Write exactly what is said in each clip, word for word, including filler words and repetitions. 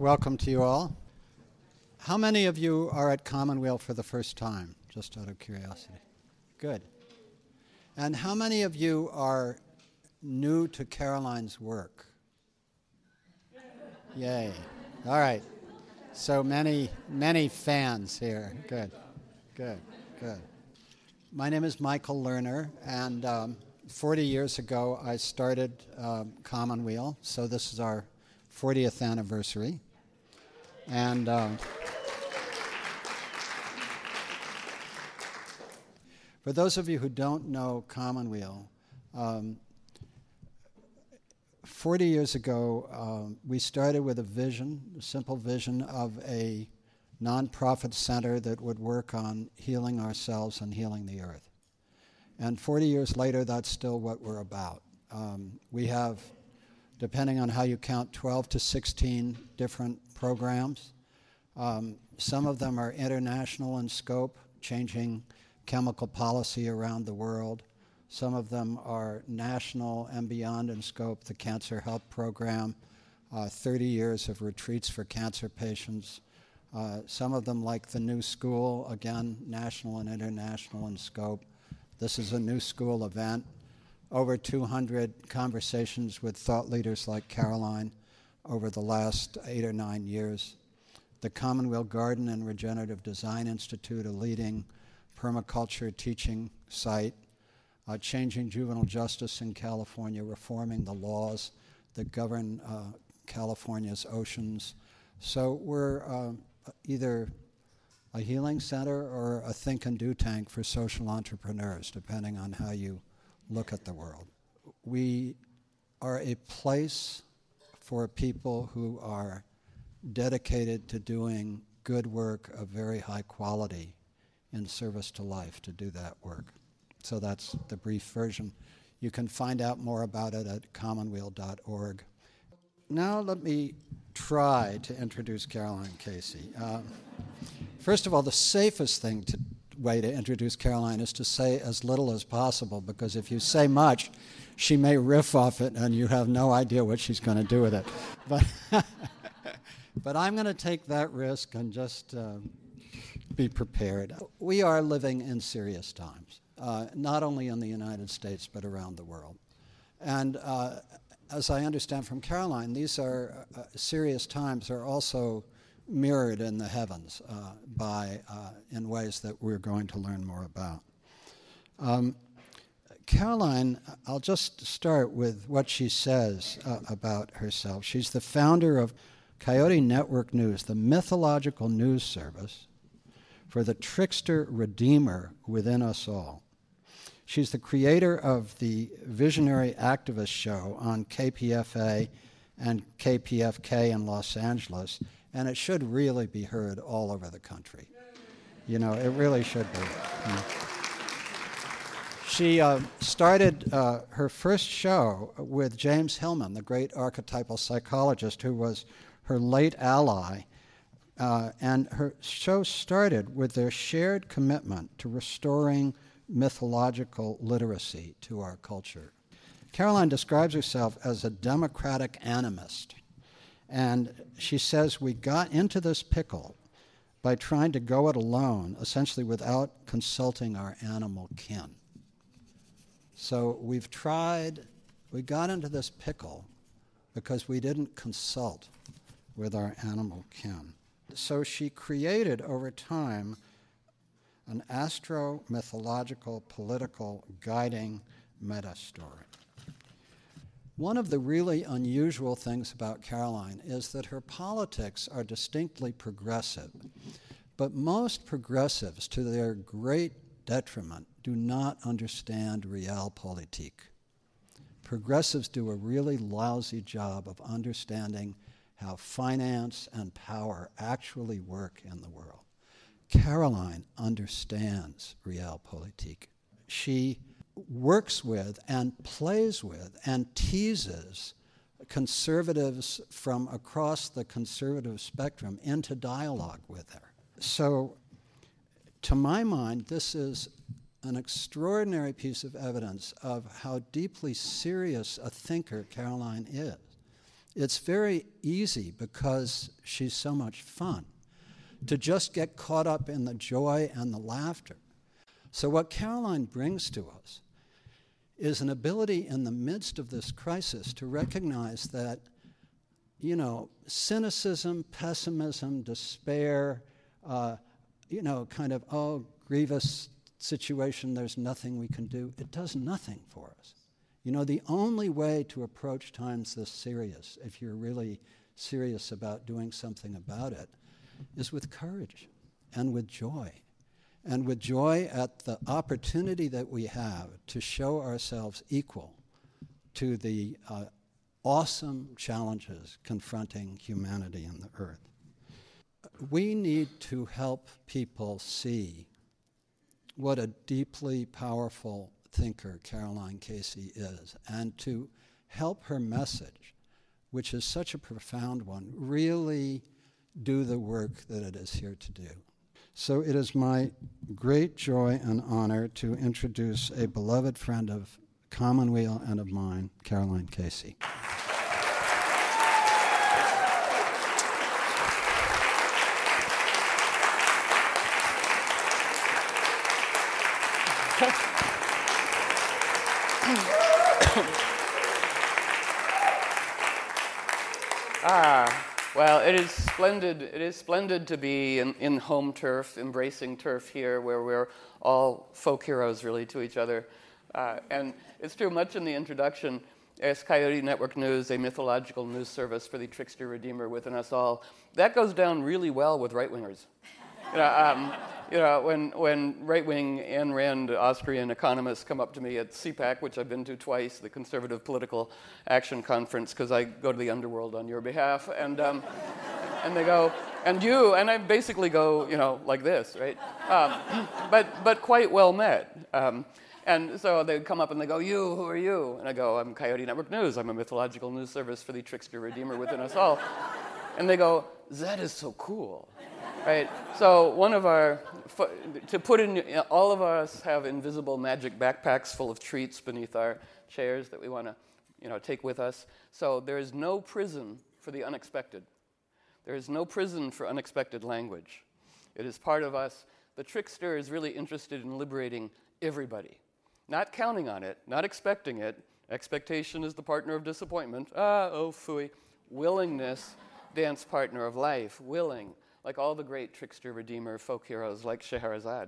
Welcome to you all. How many of you are at Commonweal for the first time, just out of curiosity? Good. And how many of you are new to Caroline's work? Yay. All right. So many, many fans here. Good, good, good. My name is Michael Lerner, and um, forty years ago I started um, Commonweal, so this is our fortieth anniversary. And uh, for those of you who don't know Commonweal, um, forty years ago um, we started with a vision, a simple vision of a nonprofit center that would work on healing ourselves and healing the earth. And forty years later, that's still what we're about. Um, we have, depending on how you count, twelve to sixteen different programs. Um, some of them are international in scope, changing chemical policy around the world. Some of them are national and beyond in scope, the Cancer Help Program, uh, thirty years of retreats for cancer patients. Uh, some of them, like the New School, again, national and international in scope. This is a New School event. Over two hundred conversations with thought leaders like Caroline over the last eight or nine years. The Commonweal Garden and Regenerative Design Institute, a leading permaculture teaching site, uh, changing juvenile justice in California, reforming the laws that govern uh, California's oceans. So we're uh, either a healing center or a think and do tank for social entrepreneurs, depending on how you look at the world. We are a place for people who are dedicated to doing good work of very high quality in service to life, to do that work. So that's the brief version. You can find out more about it at commonweal dot org. Now let me try to introduce Caroline Casey. Uh, first of all, the safest thing to way to introduce Caroline is to say as little as possible, because if you say much, she may riff off it and you have no idea what she's going to do with it. But, but I'm going to take that risk and just uh, be prepared. We are living in serious times, uh, not only in the United States, but around the world. And uh, as I understand from Caroline, these are uh, serious times are also mirrored in the heavens uh, by uh, in ways that we're going to learn more about. Um, Caroline, I'll just start with what she says uh, about herself. She's the founder of Coyote Network News, the mythological news service for the trickster redeemer within us all. She's the creator of the Visionary Activist Show on K P F A and K P F K in Los Angeles, and it should really be heard all over the country. You know, it really should be. You know. She uh, started uh, her first show with James Hillman, the great archetypal psychologist who was her late ally, uh, and her show started with their shared commitment to restoring mythological literacy to our culture. Caroline describes herself as a democratic animist. And she says we got into this pickle by trying to go it alone, essentially without consulting our animal kin. So we've tried, we got into this pickle because we didn't consult with our animal kin. So she created over time an astro-mythological political guiding meta-story. One of the really unusual things about Caroline is that her politics are distinctly progressive, but most progressives, to their great detriment, do not understand realpolitik. Progressives do a really lousy job of understanding how finance and power actually work in the world. Caroline understands realpolitik. She works with and plays with and teases conservatives from across the conservative spectrum into dialogue with her. So, to my mind, this is an extraordinary piece of evidence of how deeply serious a thinker Caroline is. It's very easy, because she's so much fun, to just get caught up in the joy and the laughter. So what Caroline brings to us is an ability in the midst of this crisis to recognize that, you know, cynicism, pessimism, despair, uh, you know, kind of, oh, grievous situation, there's nothing we can do. It does nothing for us. You know, the only way to approach times this serious, if you're really serious about doing something about it, is with courage and with joy. And with joy at the opportunity that we have to show ourselves equal to the uh, awesome challenges confronting humanity and the earth. We need to help people see what a deeply powerful thinker Caroline Casey is, and to help her message, which is such a profound one, really do the work that it is here to do. So it is my great joy and honor to introduce a beloved friend of Commonweal and of mine, Caroline Casey. Ah, well, it is splendid. It is splendid to be in, in home turf, embracing turf here, where we're all folk heroes, really, to each other. Uh, and it's true, much in the introduction, as Coyote Network News, a mythological news service for the trickster redeemer within us all, that goes down really well with right-wingers. You know, um, you know, when when right-wing Ayn Rand Austrian economists come up to me at C PAC, which I've been to twice, the Conservative Political Action Conference, because I go to the underworld on your behalf, and um, and they go, and you, and I basically go, you know, like this, right? Um, but but quite well met. Um, and so they come up and they go, you, who are you? And I go, I'm Coyote Network News. I'm a mythological news service for the trickster redeemer within us all. And they go, that is so cool. Right, so one of our, to put in, all of us have invisible magic backpacks full of treats beneath our chairs that we want to, you know, take with us. So there is no prison for the unexpected. There is no prison for unexpected language. It is part of us. The trickster is really interested in liberating everybody, not counting on it, not expecting it. Expectation is the partner of disappointment. Ah, oh, phooey. Willingness, dance partner of life, willing. Like all the great trickster redeemer folk heroes like Scheherazade.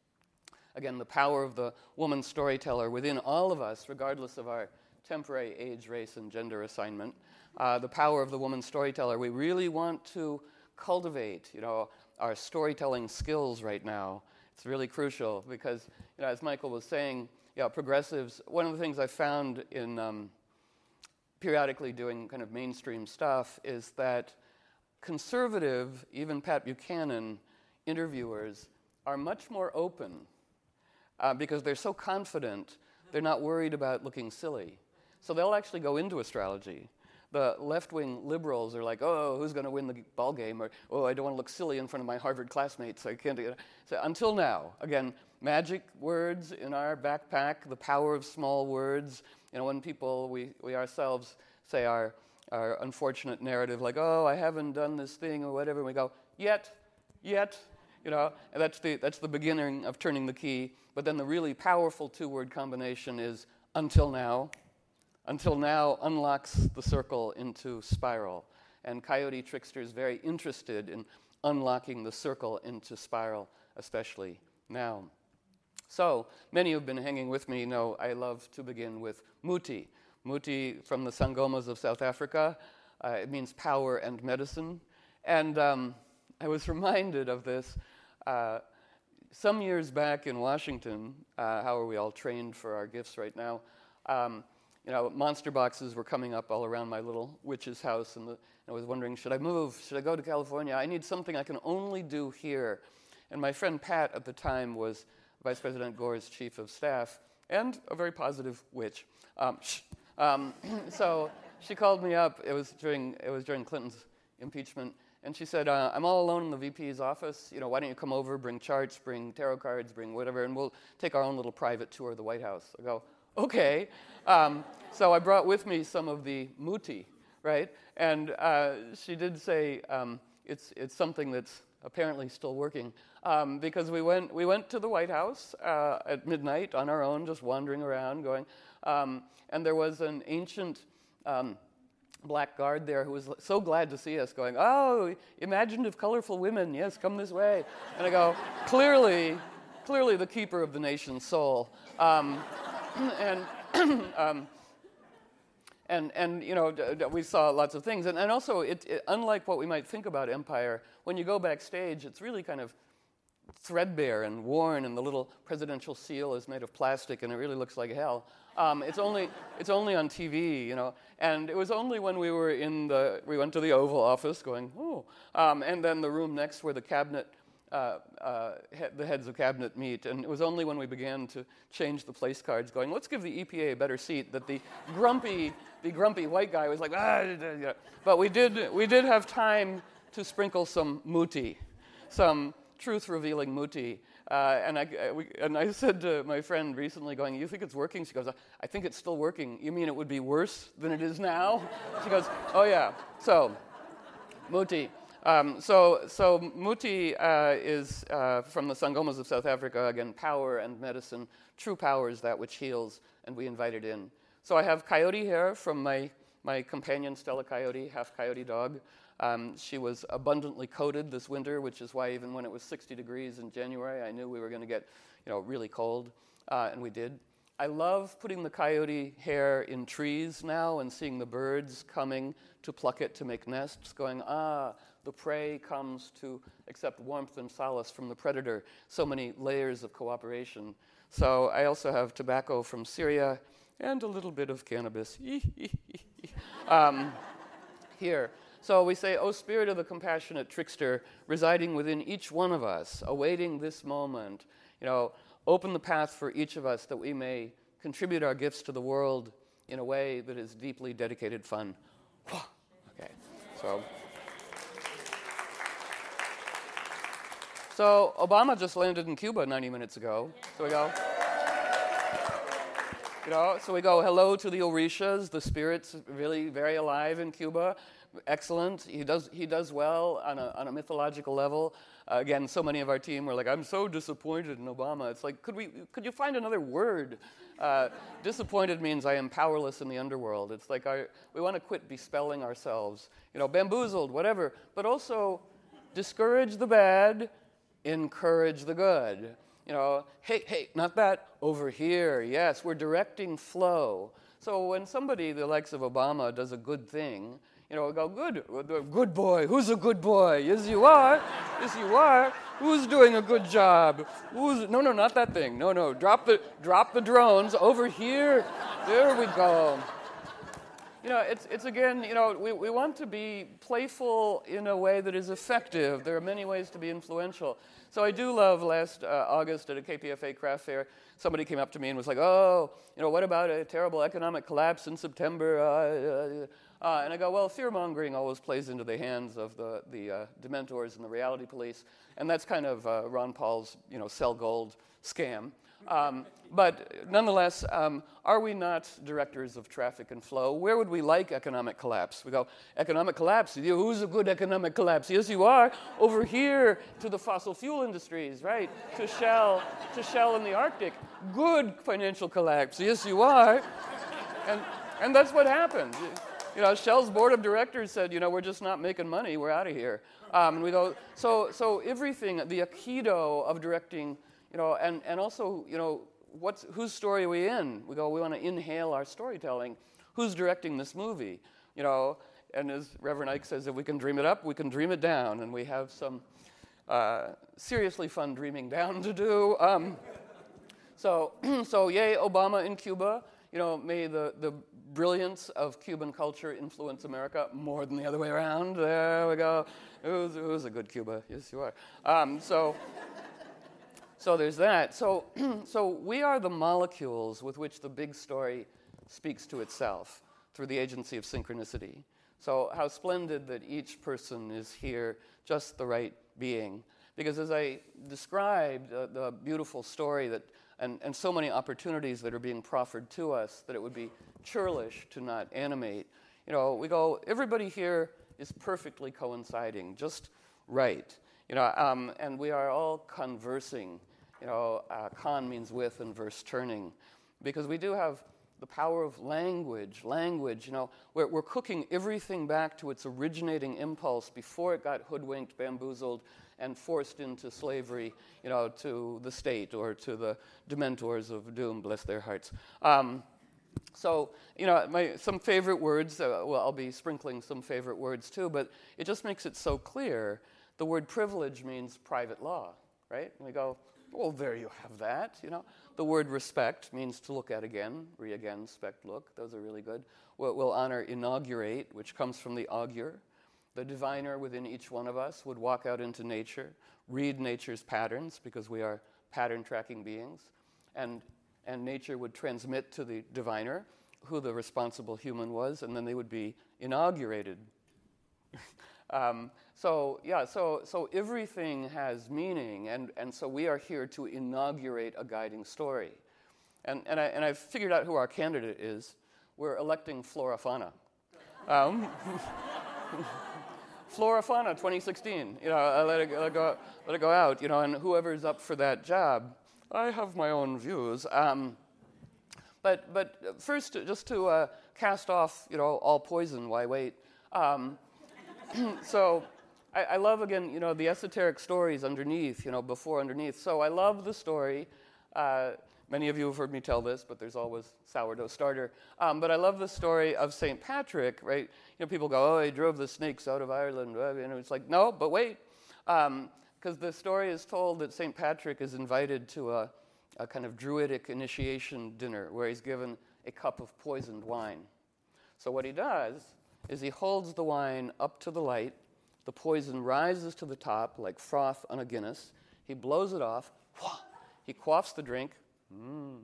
Again, the power of the woman storyteller within all of us, regardless of our temporary age, race, and gender assignment. Uh, the power of the woman storyteller. We really want to cultivate, you know, our storytelling skills right now. It's really crucial because, you know, as Michael was saying, you know, progressives, one of the things I found in um, periodically doing kind of mainstream stuff is that conservative, even Pat Buchanan, interviewers are much more open uh, because they're so confident, they're not worried about looking silly. So they'll actually go into astrology. The left-wing liberals are like, oh, who's going to win the ball game? Or, oh, I don't want to look silly in front of my Harvard classmates. I can't do it. So until now, again, magic words in our backpack, the power of small words. You know, when people, we, we ourselves say our our unfortunate narrative, like, oh, I haven't done this thing or whatever, and we go, yet, yet, you know, and that's the that's the beginning of turning the key. But then the really powerful two-word combination is until now. Until now unlocks the circle into spiral. And Coyote Trickster is very interested in unlocking the circle into spiral, especially now. So, many who've been hanging with me know I love to begin with Muti. Muti from the Sangomas of South Africa. Uh, it means power and medicine. And um, I was reminded of this uh, some years back in Washington. Uh, how are we all trained for our gifts right now? Um, you know, monster boxes were coming up all around my little witch's house, and, the, and I was wondering, should I move? Should I go to California? I need something I can only do here. And my friend Pat at the time was Vice President Gore's chief of staff and a very positive witch. Um, shh. Um, so she called me up. It was during it was during Clinton's impeachment, and she said, uh, "I'm all alone in the V P's office. You know, why don't you come over? Bring charts, bring tarot cards, bring whatever, and we'll take our own little private tour of the White House." I go, "Okay." Um, so I brought with me some of the Muti, right? And uh, she did say um, it's it's something that's apparently still working, um, because we went we went to the White House uh, at midnight on our own, just wandering around, going, um, and there was an ancient um, black guard there who was so glad to see us, going, "Oh, imaginative, colorful women, yes, come this way." And I go, clearly, clearly the keeper of the nation's soul, um, and. um, And, and you know, d- d- we saw lots of things. And, and also, it, it, unlike what we might think about Empire, when you go backstage, it's really kind of threadbare and worn, and the little presidential seal is made of plastic, and it really looks like hell. Um, it's only it's only on T V, you know. And it was only when we were in the, we went to the Oval Office going, oh, um, and then the room next where the cabinet, Uh, uh, he- the heads of cabinet meet, and it was only when we began to change the place cards, going, let's give the E P A a better seat, that the grumpy, the grumpy white guy was like, ah, yeah. But we did, we did have time to sprinkle some muti, some truth-revealing muti, uh, and I, I, we, and I said to my friend recently, going, you think it's working? She goes, I think it's still working. You mean it would be worse than it is now? She goes, oh yeah. So, muti. Um, so, so Muti uh, is uh, from the Sangomas of South Africa, again, power and medicine. True power is that which heals, and we invite it in. So I have coyote hair from my, my companion, Stella Coyote, half coyote dog. Um, she was abundantly coated this winter, which is why even when it was sixty degrees in January, I knew we were going to get, you know, really cold, uh, and we did. I love putting the coyote hair in trees now and seeing the birds coming to pluck it to make nests, going, ah, the prey comes to accept warmth and solace from the predator. So many layers of cooperation. So I also have tobacco from Syria and a little bit of cannabis um, here. So we say, O Spirit of the compassionate trickster, residing within each one of us, awaiting this moment, you know, open the path for each of us that we may contribute our gifts to the world in a way that is deeply dedicated fun. Okay, so... So Obama just landed in Cuba ninety minutes ago. So we go, you know, so we go, hello to the Orishas, the spirits really very alive in Cuba. Excellent. He does he does well on a on a mythological level. Uh, again, so many of our team were like, I'm so disappointed in Obama. It's like, could we could you find another word? Uh, disappointed means I am powerless in the underworld. It's like our, we want to quit bespelling ourselves. You know, bamboozled, whatever. But also discourage the bad, encourage the good. You know, hey, hey, not that, over here, yes, we're directing flow. So when somebody, the likes of Obama, does a good thing, you know, we go, good, good boy, who's a good boy? Yes, you are, yes, you are. Who's doing a good job? Who's, no, no, not that thing, no, no, drop the, drop the drones, over here, there we go. You know, it's, it's again, you know, we, we want to be playful in a way that is effective. There are many ways to be influential. So I do love last uh, August at a K P F A craft fair, somebody came up to me and was like, oh, you know, what about a terrible economic collapse in September? Uh, uh, uh, and I go, well, fear-mongering always plays into the hands of the, the uh, dementors and the reality police. And that's kind of uh, Ron Paul's, you know, sell gold scam. Um, but nonetheless, um, are we not directors of traffic and flow? Where would we like economic collapse? We go, economic collapse? Who's a good economic collapse? Yes, you are. Over here to the fossil fuel industries, right? To Shell, to Shell in the Arctic. Good financial collapse. Yes, you are. And, and that's what happened. You know, Shell's board of directors said, you know, we're just not making money. We're out of here. Um, and we go, so, so everything, the aikido of directing, you know, and, and also, you know, what's, whose story are we in? We go, we want to inhale our storytelling. Who's directing this movie? You know, and as Reverend Ike says, if we can dream it up, we can dream it down. And we have some uh, seriously fun dreaming down to do. Um, so, so yay, Obama in Cuba. You know, may the, the brilliance of Cuban culture influence America more than the other way around. There we go. Who's, who's a good Cuba? Yes, you are. Um, so... So there's that. So, so we are the molecules with which the big story speaks to itself through the agency of synchronicity. So how splendid that each person is here, just the right being. Because as I described uh, the beautiful story that, and, and so many opportunities that are being proffered to us, that it would be churlish to not animate. You know, we go, everybody here is perfectly coinciding, just right. You know, um, and we are all conversing. You know, uh, con means with and verse turning, because we do have the power of language. Language, you know, we're, we're cooking everything back to its originating impulse before it got hoodwinked, bamboozled, and forced into slavery, you know, to the state or to the dementors of doom, bless their hearts. Um, so, you know, my some favorite words, uh, well, I'll be sprinkling some favorite words too, but it just makes it so clear. The word privilege means private law, right? And we go, well, there you have that, you know. The word respect means to look at again, re again, spect, look. Those are really good. We'll, we'll honor inaugurate, which comes from the augur. The diviner within each one of us would walk out into nature, read nature's patterns, because we are pattern-tracking beings, and, and nature would transmit to the diviner who the responsible human was, and then they would be inaugurated. um, so, yeah, so, so everything has meaning, and, and so we are here to inaugurate a guiding story. And, and, I, and I've figured out who our candidate is. We're electing Flora Fauna. Um, Flora Fauna twenty sixteen, you know, I let it, let it go, let it go out, you know, and whoever's up for that job, I have my own views. Um, but but first, just to uh, cast off, you know, all poison. Why wait? Um, so I, I love again, you know, the esoteric stories underneath, you know, before underneath. So I love the story. Uh, Many of you have heard me tell this, but there's always sourdough starter. Um, but I love the story of Saint Patrick, right? You know, people go, oh, he drove the snakes out of Ireland. And it's like, no, but wait. Because um, the story is told that Saint Patrick is invited to a, a kind of druidic initiation dinner where he's given a cup of poisoned wine. So what he does is he holds the wine up to the light. The poison rises to the top like froth on a Guinness. He blows it off. He quaffs the drink. Mm.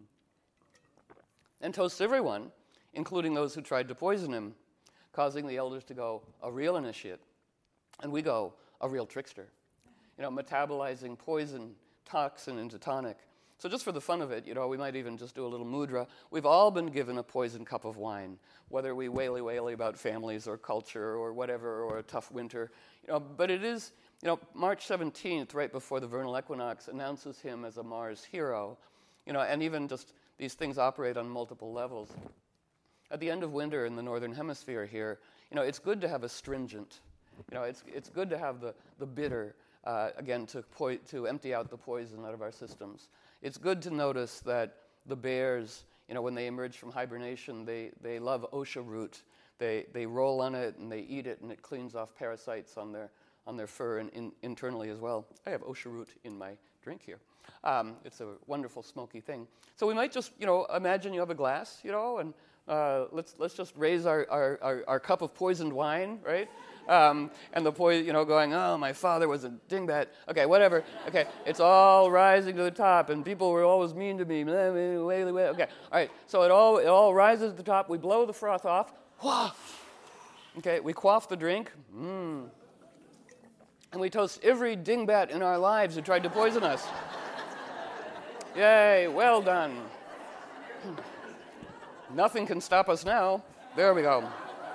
And toasts everyone, including those who tried to poison him, causing the elders to go, a real initiate. And we go, a real trickster. You know, metabolizing poison, toxin into tonic. So just for the fun of it, you know, we might even just do a little mudra. We've all been given a poisoned cup of wine, whether we waily-waily about families or culture or whatever, or a tough winter. You know, but it is, you know, March seventeenth, right before the vernal equinox, announces him as a Mars hero. You know, and even just these things operate on multiple levels. At the end of winter in the northern hemisphere here, you know, it's good to have astringent. You know, it's it's good to have the the bitter uh, again to po- to empty out the poison out of our systems. It's good to notice that the bears, you know, when they emerge from hibernation, they they love osha root. They they roll on it and they eat it, and it cleans off parasites on their on their fur and in, internally as well. I have osha root in my drink here. Um, it's a wonderful smoky thing. So we might just, you know, imagine you have a glass, you know, and uh, let's let's just raise our, our, our, our cup of poisoned wine, right? Um, and the poison, you know, going, oh, my father was a dingbat. Okay, whatever. Okay, it's all rising to the top, and people were always mean to me. Okay, all right. So it all it all rises to the top. We blow the froth off. Okay, we quaff the drink. Mmm. And we toast every dingbat in our lives who tried to poison us. Yay, well done. Nothing can stop us now. There we go.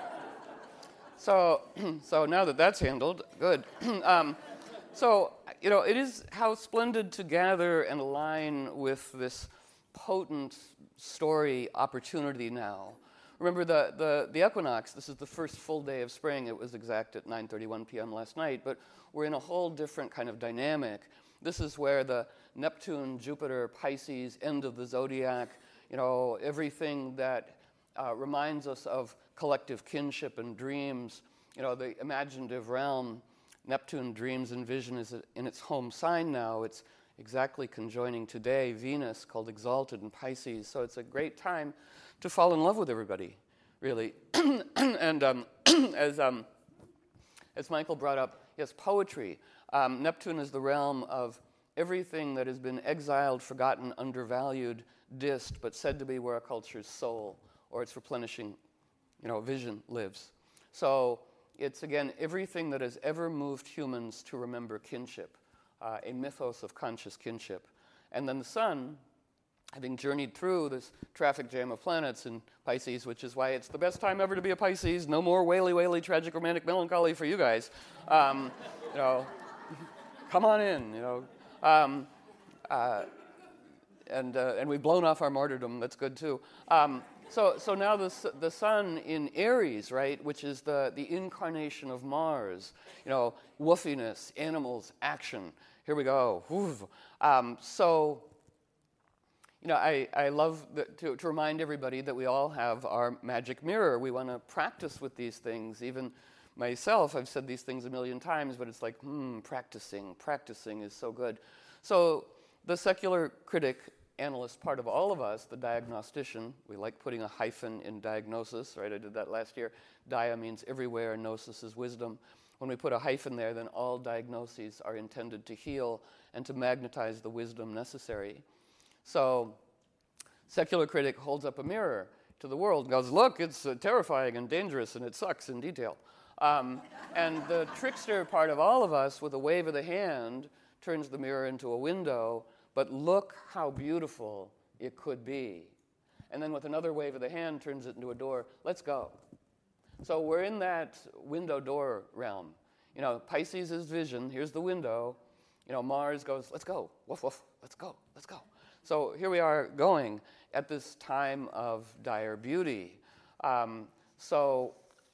So, so now that that's handled, good. um, so, you know, it is how splendid to gather and align with this potent story opportunity now. Remember the, the, the equinox, this is the first full day of spring. It was exact at nine thirty-one p.m. last night, but we're in a whole different kind of dynamic. This is where the Neptune, Jupiter, Pisces, end of the zodiac, you know, everything that uh, reminds us of collective kinship and dreams, you know, the imaginative realm. Neptune, dreams and vision, is in its home sign now. It's exactly conjoining today Venus, called exalted in Pisces. So it's a great time to fall in love with everybody, really. and um, as um, as Michael brought up, yes, poetry. Um, Neptune is the realm of everything that has been exiled, forgotten, undervalued, dissed, but said to be where a culture's soul or its replenishing, you know, vision lives. So it's, again, everything that has ever moved humans to remember kinship, uh, a mythos of conscious kinship. And then the sun having journeyed through this traffic jam of planets in Pisces, which is why it's the best time ever to be a Pisces. No more waily, waily, tragic, romantic melancholy for you guys. Um, you know, come on in, you know. Um, uh, and uh, and we've blown off our martyrdom. That's good too. Um, so so now the the sun in Aries, right, which is the the incarnation of Mars. You know, woofiness, animals, action. Here we go. Um, so. You know, I, I love the, to, to remind everybody that we all have our magic mirror. We want to practice with these things. Even myself, I've said these things a million times, but it's like, hmm, practicing, practicing is so good. So the secular critic, analyst part of all of us, the diagnostician, we like putting a hyphen in diagnosis, right? I did that last year. Dia means everywhere, gnosis is wisdom. When we put a hyphen there, then all diagnoses are intended to heal and to magnetize the wisdom necessary. So, secular critic holds up a mirror to the world and goes, look, it's uh, terrifying and dangerous and it sucks in detail. Um, and the trickster part of all of us, with a wave of the hand, turns the mirror into a window, but look how beautiful it could be. And then with another wave of the hand, turns it into a door. Let's go. So we're in that window-door realm. You know, Pisces is vision. Here's the window. You know, Mars goes, let's go. Woof, woof. Let's go. Let's go. So here we are going at this time of dire beauty. Um, so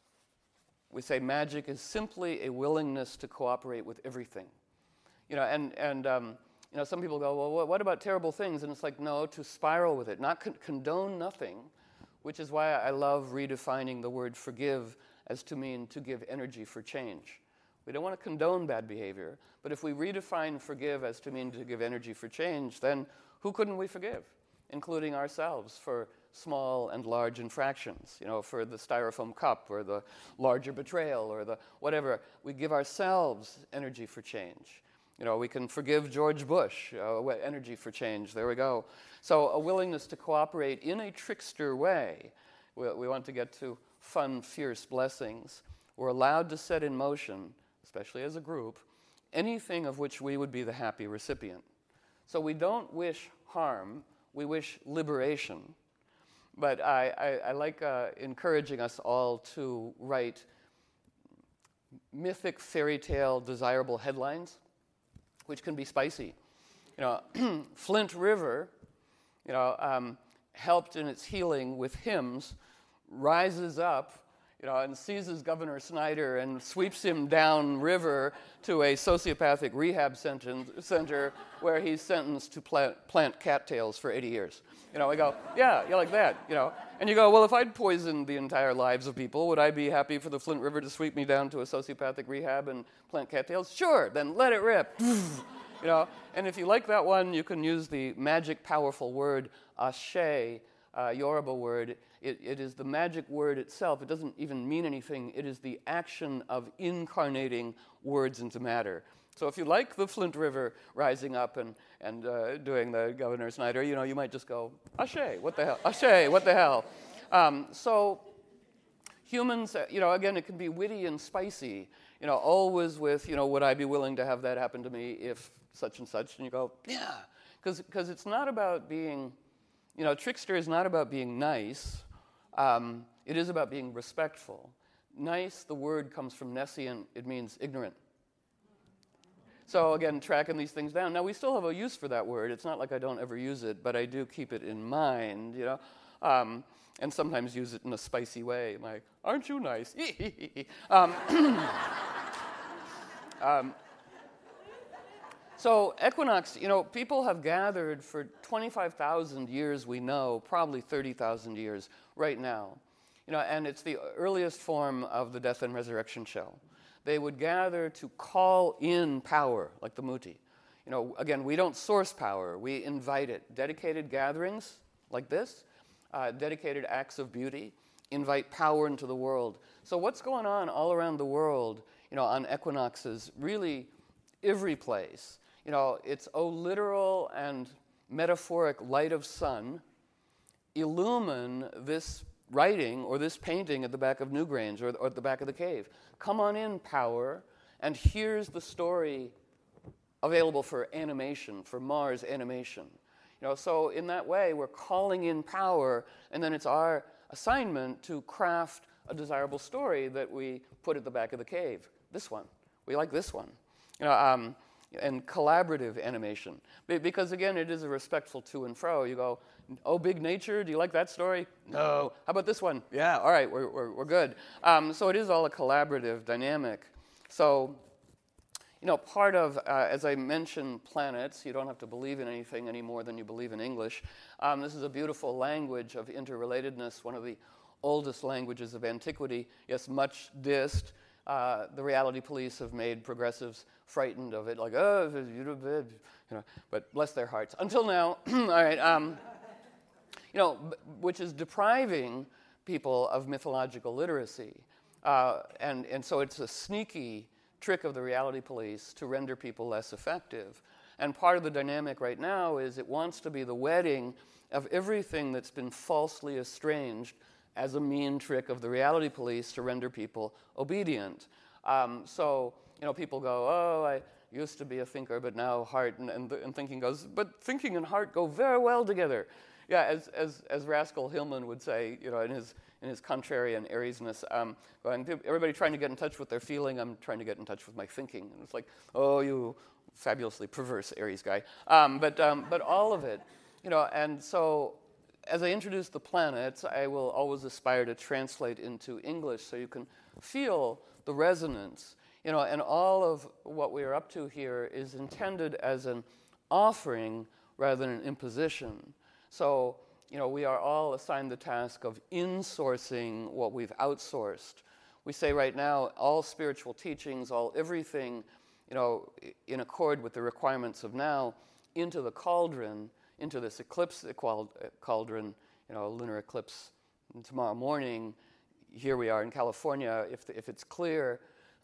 we say magic is simply a willingness to cooperate with everything. You know, and, and um, you know, some people go, well, what about terrible things? And it's like, no, to spiral with it, not con- condone nothing, which is why I love redefining the word forgive as to mean to give energy for change. We don't want to condone bad behavior, but if we redefine forgive as to mean to give energy for change, then who couldn't we forgive, including ourselves, for small and large infractions, you know, for the styrofoam cup or the larger betrayal or the whatever. We give ourselves energy for change. You know, we can forgive George Bush, uh, energy for change. There we go. So a willingness to cooperate in a trickster way. We, we want to get to fun, fierce blessings. We're allowed to set in motion, especially as a group, anything of which we would be the happy recipient. So we don't wish harm, we wish liberation. But I, I, I like uh, encouraging us all to write mythic, fairy tale, desirable headlines, which can be spicy. You know, Flint River, you know, um, helped in its healing with hymns, rises up, you know, and seizes Governor Snyder and sweeps him down river to a sociopathic rehab center where he's sentenced to plant, plant cattails for eighty years. You know, we go, yeah, you're like that, you know. And you go, well, if I'd poisoned the entire lives of people, would I be happy for the Flint River to sweep me down to a sociopathic rehab and plant cattails? Sure, then let it rip. You know, and if you like that one, you can use the magic, powerful word, ashe, uh, Yoruba word. It, it is the magic word itself. It doesn't even mean anything. It is the action of incarnating words into matter. So if you like the Flint River rising up and, and uh, doing the Governor Snyder, you know, you might just go, ashe, what the hell? Ashe, what the hell? Um, so humans, you know, again, it can be witty and spicy, you know, always with, you know, would I be willing to have that happen to me if such and such? And you go, yeah, because it's not about being, you know, trickster is not about being nice. Um, it is about being respectful. Nice, the word comes from nescient. It means ignorant. So again, tracking these things down. Now, we still have a use for that word. It's not like I don't ever use it, but I do keep it in mind, you know, um, and sometimes use it in a spicy way, like, aren't you nice? um, um, so equinox, you know, people have gathered for twenty-five thousand years, we know, probably thirty thousand years right now. You know, and it's the earliest form of the death and resurrection show. They would gather to call in power, like the Muti. You know, again, we don't source power, we invite it. Dedicated gatherings like this, uh, dedicated acts of beauty, invite power into the world. So what's going on all around the world, you know, on equinoxes, really every place. You know, it's, oh, literal and metaphoric light of sun, illumine this writing or this painting at the back of Newgrange or, or at the back of the cave. Come on in, power, and here's the story available for animation, for Mars animation. You know, so in that way, we're calling in power, and then it's our assignment to craft a desirable story that we put at the back of the cave. This one. We like this one. You know, um, and collaborative animation. Because, again, it is a respectful to and fro. You go, oh, big nature, do you like that story? No. How about this one? Yeah, all right, we're, we're, we're good. Um, so it is all a collaborative dynamic. So, you know, part of, uh, as I mentioned, planets, you don't have to believe in anything any more than you believe in English. Um, this is a beautiful language of interrelatedness, one of the oldest languages of antiquity. Yes, much dissed. Uh, the reality police have made progressives frightened of it, like, oh, you know, but bless their hearts. Until now, all right, um, you know, which is depriving people of mythological literacy. Uh, and, and so it's a sneaky trick of the reality police to render people less effective. And part of the dynamic right now is it wants to be the wedding of everything that's been falsely estranged as a mean trick of the reality police to render people obedient. Um, so, you know, people go, oh, I used to be a thinker, but now heart and, and, and thinking goes, but thinking and heart go very well together. Yeah, as as as Rascal Hillman would say, you know, in his in his contrarian Ariesness, um, going, everybody trying to get in touch with their feeling, I'm trying to get in touch with my thinking. And it's like, oh, you fabulously perverse Aries guy. Um, but um, but all of it, you know, and so as I introduce the planets, I will always aspire to translate into English so you can feel the resonance. You know, and all of what we are up to here is intended as an offering rather than an imposition. So, you know, we are all assigned the task of insourcing what we've outsourced. We say right now, all spiritual teachings, all everything, you know, in accord with the requirements of now, into the cauldron, into this eclipse cauldron, you know, lunar eclipse tomorrow morning. Here we are in California. If the, if it's clear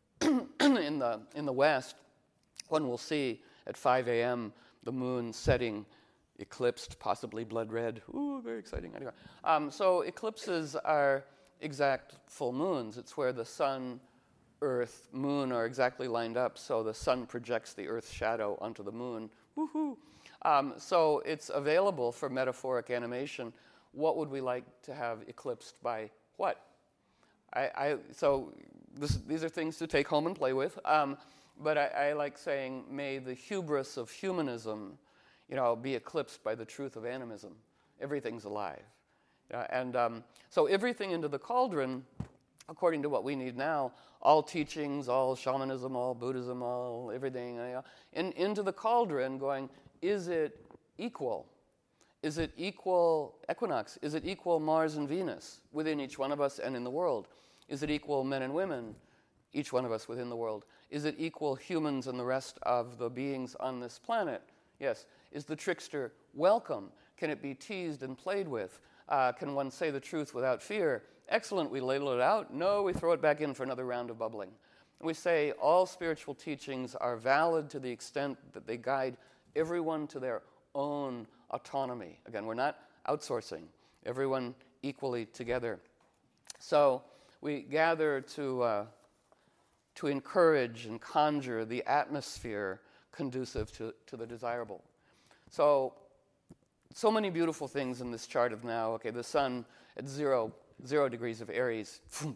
in the in the west, one will see at five a.m. the moon setting, eclipsed, possibly blood red. Ooh, very exciting. Anyway, um, so eclipses are exact full moons. It's where the sun, earth, moon are exactly lined up, so the sun projects the earth's shadow onto the moon. Woohoo! Um, so it's available for metaphoric animation. What would we like to have eclipsed by what? I, I so this, these are things to take home and play with. Um, but I, I like saying, may the hubris of humanism, you know, be eclipsed by the truth of animism. Everything's alive. Uh, and um, so everything into the cauldron, according to what we need now, all teachings, all shamanism, all Buddhism, all everything, you know, in, into the cauldron going, is it equal? Is it equal equinox? Is it equal Mars and Venus within each one of us and in the world? Is it equal men and women, each one of us within the world? Is it equal humans and the rest of the beings on this planet? Yes. Is the trickster welcome? Can it be teased and played with? Uh, can one say the truth without fear? Excellent, we ladle it out. No, we throw it back in for another round of bubbling. And we say all spiritual teachings are valid to the extent that they guide everyone to their own autonomy. Again, we're not outsourcing. Everyone equally together. So we gather to, uh, to encourage and conjure the atmosphere conducive to, to the desirable. So, so many beautiful things in this chart of now. Okay, the sun at zero, zero degrees of Aries,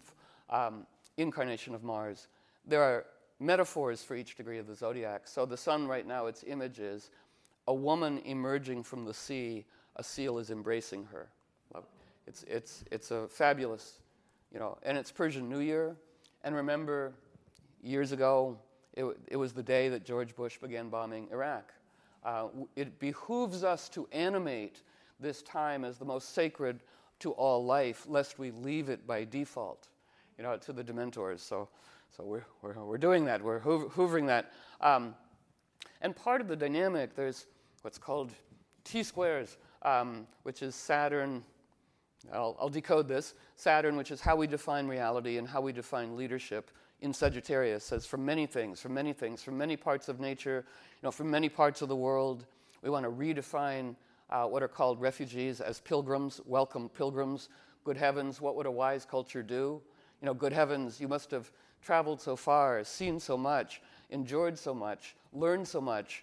um, incarnation of Mars. There are metaphors for each degree of the zodiac. So the sun right now, its image is a woman emerging from the sea, a seal is embracing her. It's, it's, it's a fabulous, you know, and it's Persian New Year. And remember, years ago, it, it was the day that George Bush began bombing Iraq. Uh, it behooves us to animate this time as the most sacred to all life, lest we leave it by default, you know, to the Dementors. So, so we're we're, we're doing that. We're hoover, hoovering that. Um, and part of the dynamic, there's what's called T-squares, um, which is Saturn. I'll, I'll decode this. Saturn, which is how we define reality and how we define leadership. In Sagittarius, says from many things, from many things, from many parts of nature, you know, from many parts of the world, we want to redefine uh, what are called refugees as pilgrims, welcome pilgrims. Good heavens, what would a wise culture do? You know, good heavens, you must have traveled so far, seen so much, endured so much, learned so much.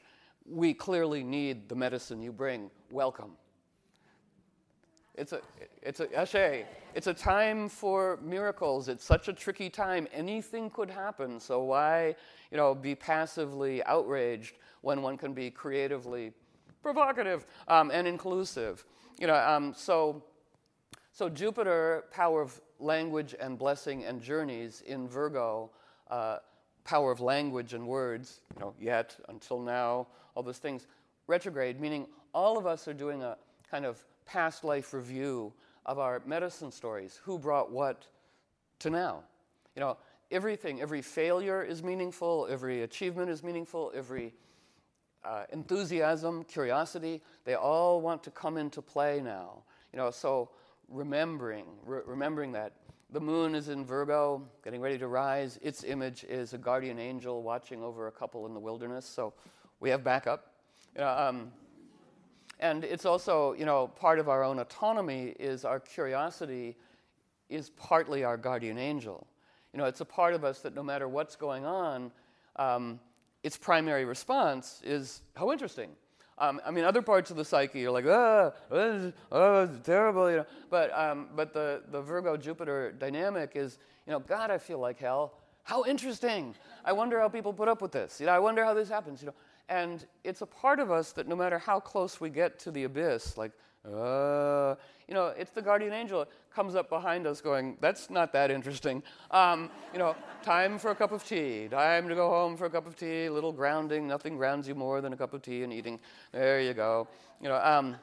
we clearly need the medicine you bring. Welcome. It's a, it's a, Ashe, it's a time for miracles. It's such a tricky time. Anything could happen. So why, you know, be passively outraged when one can be creatively provocative um, and inclusive? You know, um, so, so Jupiter, power of language and blessing and journeys in Virgo, uh, power of language and words, you know, yet, until now, all those things. Retrograde, meaning all of us are doing a kind of past life review of our medicine stories. Who brought what to now? You know, everything, every failure is meaningful, every achievement is meaningful, every uh, enthusiasm, curiosity, they all want to come into play now. You know, so remembering, re- remembering that. The moon is in Virgo, getting ready to rise. Its image is a guardian angel watching over a couple in the wilderness, so we have backup. You know, um, and it's also, you know, part of our own autonomy is our curiosity is partly our guardian angel. You know, it's a part of us that no matter what's going on, um, its primary response is, how interesting. Um, I mean, other parts of the psyche are like, ah, oh, oh it's terrible, you know. But um, but the, the Virgo-Jupiter dynamic is, you know, God, I feel like hell. How interesting. I wonder how people put up with this. You know, I wonder how this happens, you know. And it's a part of us that no matter how close we get to the abyss, like, uh, you know, it's the guardian angel comes up behind us going, that's not that interesting. Um, you know, time for a cup of tea. Time to go home for a cup of tea. A little grounding. Nothing grounds you more than a cup of tea and eating. There you go. You know, um,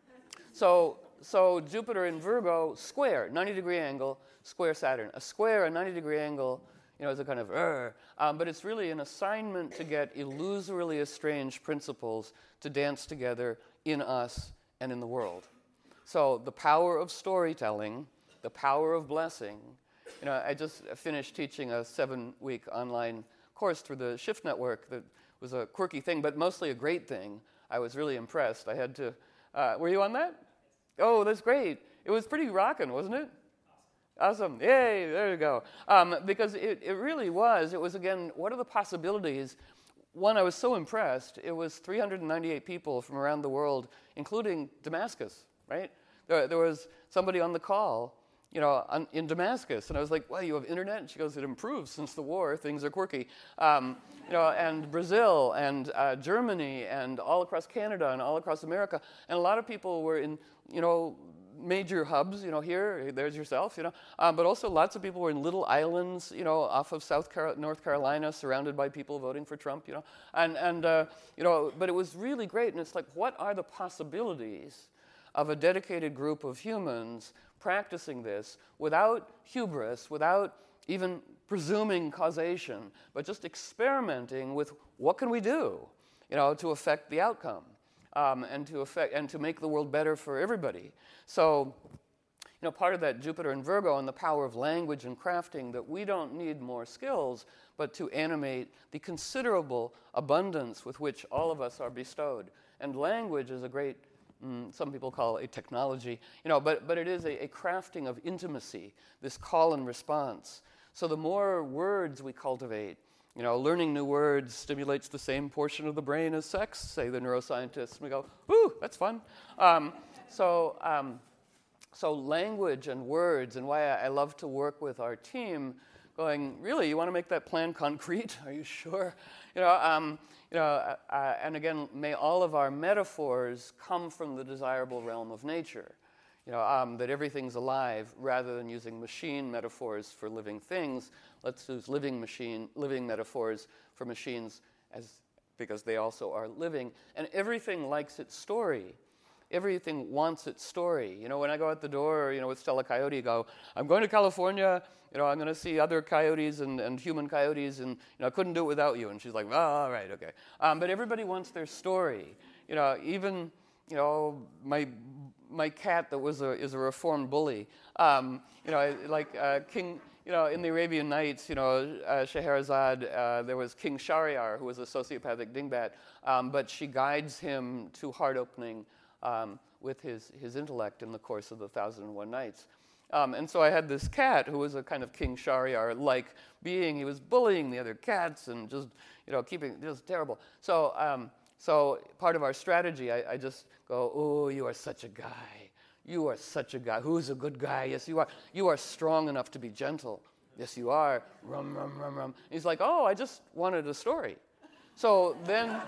so so Jupiter in Virgo, square, ninety degree angle, square Saturn. A square, a ninety degree angle, you know, is a kind of, uh, um, but it's really an assignment to get illusorily estranged principles to dance together in us and in the world. So the power of storytelling, the power of blessing. You know, I just finished teaching a seven-week online course through the Shift Network that was a quirky thing, but mostly a great thing. I was really impressed. I had to, uh, were you on that? Oh, that's great. It was pretty rocking, wasn't it? Awesome. Yay, there you go. Um, because it, it really was. It was, again, what are the possibilities? One, I was so impressed. It was three hundred ninety-eight people from around the world, including Damascus, right? There, there was somebody on the call, you know, on, in Damascus. And I was like, well, you have internet? And she goes, it improved since the war. Things are quirky. Um, you know, and Brazil and uh, Germany and all across Canada and all across America. And a lot of people were in, you know, major hubs, you know, here, there's yourself, you know, um, but also lots of people were in little islands, you know, off of South Car- North Carolina, surrounded by people voting for Trump, you know, and, and uh, you know, but it was really great, and it's like, what are the possibilities of a dedicated group of humans practicing this without hubris, without even presuming causation, but just experimenting with what can we do, you know, to affect the outcome. Um, and to affect and to make the world better for everybody. So, you know, part of that Jupiter and Virgo and the power of language and crafting, that we don't need more skills, but to animate the considerable abundance with which all of us are bestowed. And language is a great, mm, some people call it a technology, you know, but but it is a, a crafting of intimacy, this call and response. So the more words we cultivate, you know, learning new words stimulates the same portion of the brain as sex, say the neuroscientists. And we go, ooh, that's fun. Um, so, um, so language and words, and why I love to work with our team, going, really, you want to make that plan concrete? Are you sure? You know, um, you know, uh, and again, may all of our metaphors come from the desirable realm of nature. You know, um, that everything's alive, rather than using machine metaphors for living things. Let's use living machine, living metaphors for machines, as because they also are living. And everything likes its story. Everything wants its story. You know, when I go out the door, you know, with Stella Coyote, go, I'm going to California. You know, I'm going to see other coyotes and, and human coyotes, and you know, I couldn't do it without you. And she's like, oh, all right, okay. Um, but everybody wants their story. You know, even you know my. My cat that was a is a reformed bully. Um, you know, like uh, King. You know, in the Arabian Nights, you know, uh, Scheherazade. Uh, there was King Shahryar, who was a sociopathic dingbat, um, but she guides him to heart opening um, with his his intellect in the course of the Thousand and One Nights. Um, and so I had this cat who was a kind of King Shahryar-like being. He was bullying the other cats and just you know keeping just terrible. So. Um, So part of our strategy, I, I just go, oh, you are such a guy. You are such a guy. Who's a good guy? Yes, you are. You are strong enough to be gentle. Yes, you are. Rum, rum, rum, rum. He's like, oh, I just wanted a story. So then,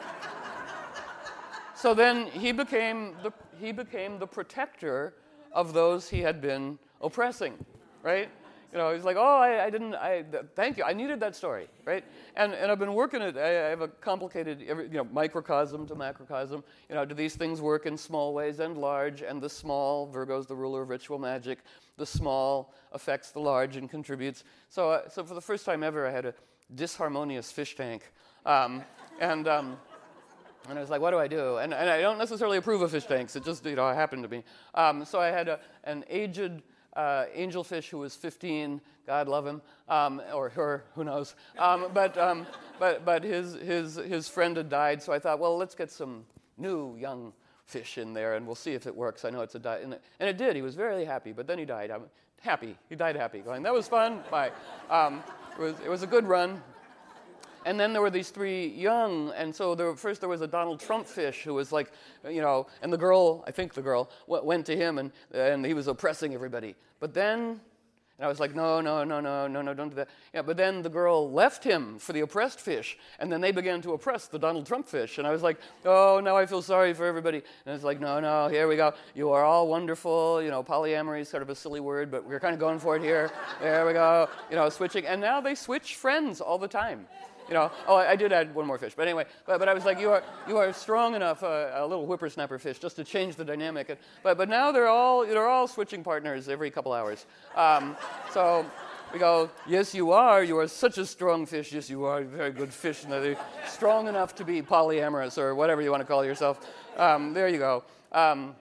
so then he became the he became the protector of those he had been oppressing, right? You know, he's like, oh, I, I didn't, I, th- thank you, I needed that story, right? And and I've been working it, I, I have a complicated, every, you know, microcosm to macrocosm. You know, do these things work in small ways and large? And the small, Virgo's the ruler of ritual magic, the small affects the large and contributes. So, uh, so for the first time ever, I had a disharmonious fish tank. Um, and... Um, And I was like, what do I do? And, and I don't necessarily approve of fish tanks. It just, you know, happened to me. Um, so I had a, an aged uh, angelfish who was fifteen. God love him, um, or her, who knows. Um, but um, but but his his his friend had died. So I thought, well, let's get some new young fish in there, and we'll see if it works. I know it's a die, and, and it did. He was very happy, but then he died. I'm happy. He died happy. Going, that was fun. Bye. Um, it was it was a good run. And then there were these three young, and so there, first there was a Donald Trump fish who was like, you know, and the girl, I think the girl, w- went to him, and and he was oppressing everybody. But then, and I was like, no, no, no, no, no, no, don't do that. Yeah, but then the girl left him for the oppressed fish, and then they began to oppress the Donald Trump fish. And I was like, oh, now I feel sorry for everybody. And it's like, no, no, here we go. You are all wonderful. You know, polyamory is sort of a silly word, but we're kind of going for it here. There we go. You know, switching. And now they switch friends all the time. You know, oh, I, I did add one more fish, but anyway, but, but I was like, you are you are strong enough, uh, a little whippersnapper fish, just to change the dynamic. And, but but now they're all they're all switching partners every couple hours. Um, so we go, yes, you are. You are such a strong fish. Yes, you are a very good fish. And they're strong enough to be polyamorous or whatever you want to call yourself. Um, there you go. Um,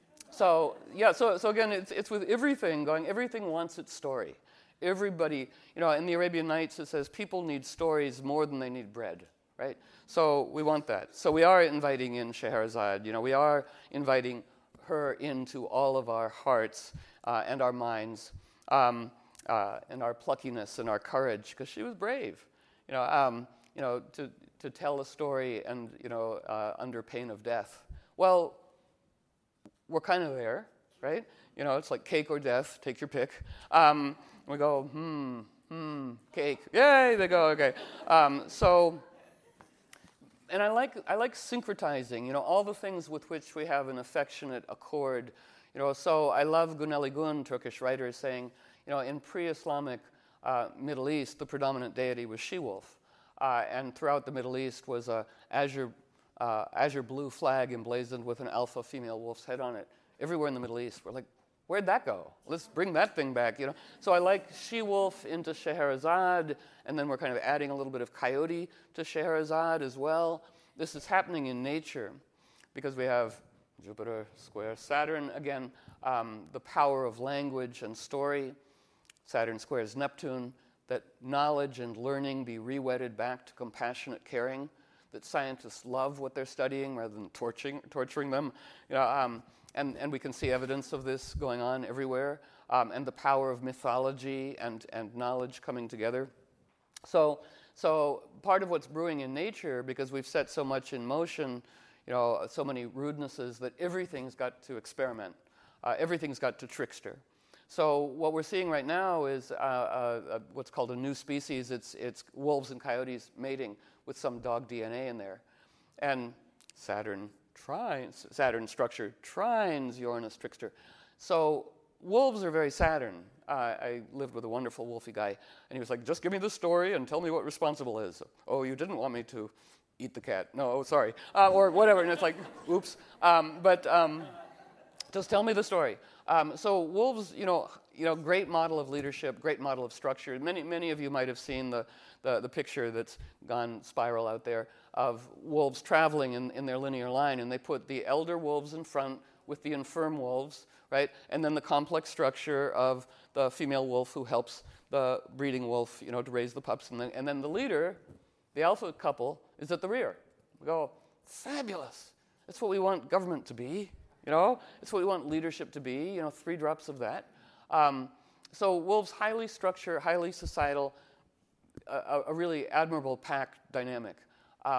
so yeah, so so again, it's it's with everything going. Everything wants its story. Everybody, you know, in the Arabian Nights it says people need stories more than they need bread, right? So we want that. So we are inviting in Scheherazade. You know, we are inviting her into all of our hearts uh, and our minds, um, uh, and our pluckiness and our courage, because she was brave. You know, um, you know, to to tell a story and you know uh, under pain of death. Well, we're kind of there, right? You know, it's like cake or death. Take your pick. Um, We go, hmm, hmm, cake. Yay, they go, okay. Um, so, and I like I like syncretizing, you know, all the things with which we have an affectionate accord. You know, so I love Guneli Gun, Turkish writer, saying, you know, in pre-Islamic uh, Middle East, the predominant deity was she-wolf. Uh, and throughout the Middle East was a azure, uh, azure blue flag emblazoned with an alpha female wolf's head on it. Everywhere in the Middle East, we're like, where'd that go? Let's bring that thing back, you know. So I like she-wolf into Scheherazade, and then we're kind of adding a little bit of coyote to Scheherazade as well. This is happening in nature because we have Jupiter square Saturn. Again, um, the power of language and story. Saturn squares Neptune, that knowledge and learning be re-wedded back to compassionate caring, that scientists love what they're studying rather than torturing, torturing them. You know, um, And, and we can see evidence of this going on everywhere, um, and the power of mythology and, and knowledge coming together. So, so part of what's brewing in nature, because we've set so much in motion, you know, so many rudenesses, that everything's got to experiment. Uh, everything's got to trickster. So what we're seeing right now is uh, uh, uh, what's called a new species. It's, it's wolves and coyotes mating with some dog D N A in there. And Saturn... Trines, Saturn structure, trines Uranus trickster. So wolves are very Saturn. Uh, I lived with a wonderful wolfy guy, and he was like, just give me the story and tell me what responsible is. Oh, you didn't want me to eat the cat. No, oh, sorry. Uh, or whatever, and it's like, oops. Um, but um, just tell me the story. Um, so wolves, you know, you know, great model of leadership, great model of structure. Many, many of you might have seen the, the, the picture that's gone spiral out there of wolves traveling in, in their linear line, and they put the elder wolves in front with the infirm wolves, right? And then the complex structure of the female wolf who helps the breeding wolf, you know, to raise the pups. And then, and then the leader, the alpha couple, is at the rear. We go, fabulous. That's what we want government to be, you know? It's what we want leadership to be, you know, three drops of that. Um, so wolves, highly structured, highly societal, a, a really admirable pack dynamic. Um,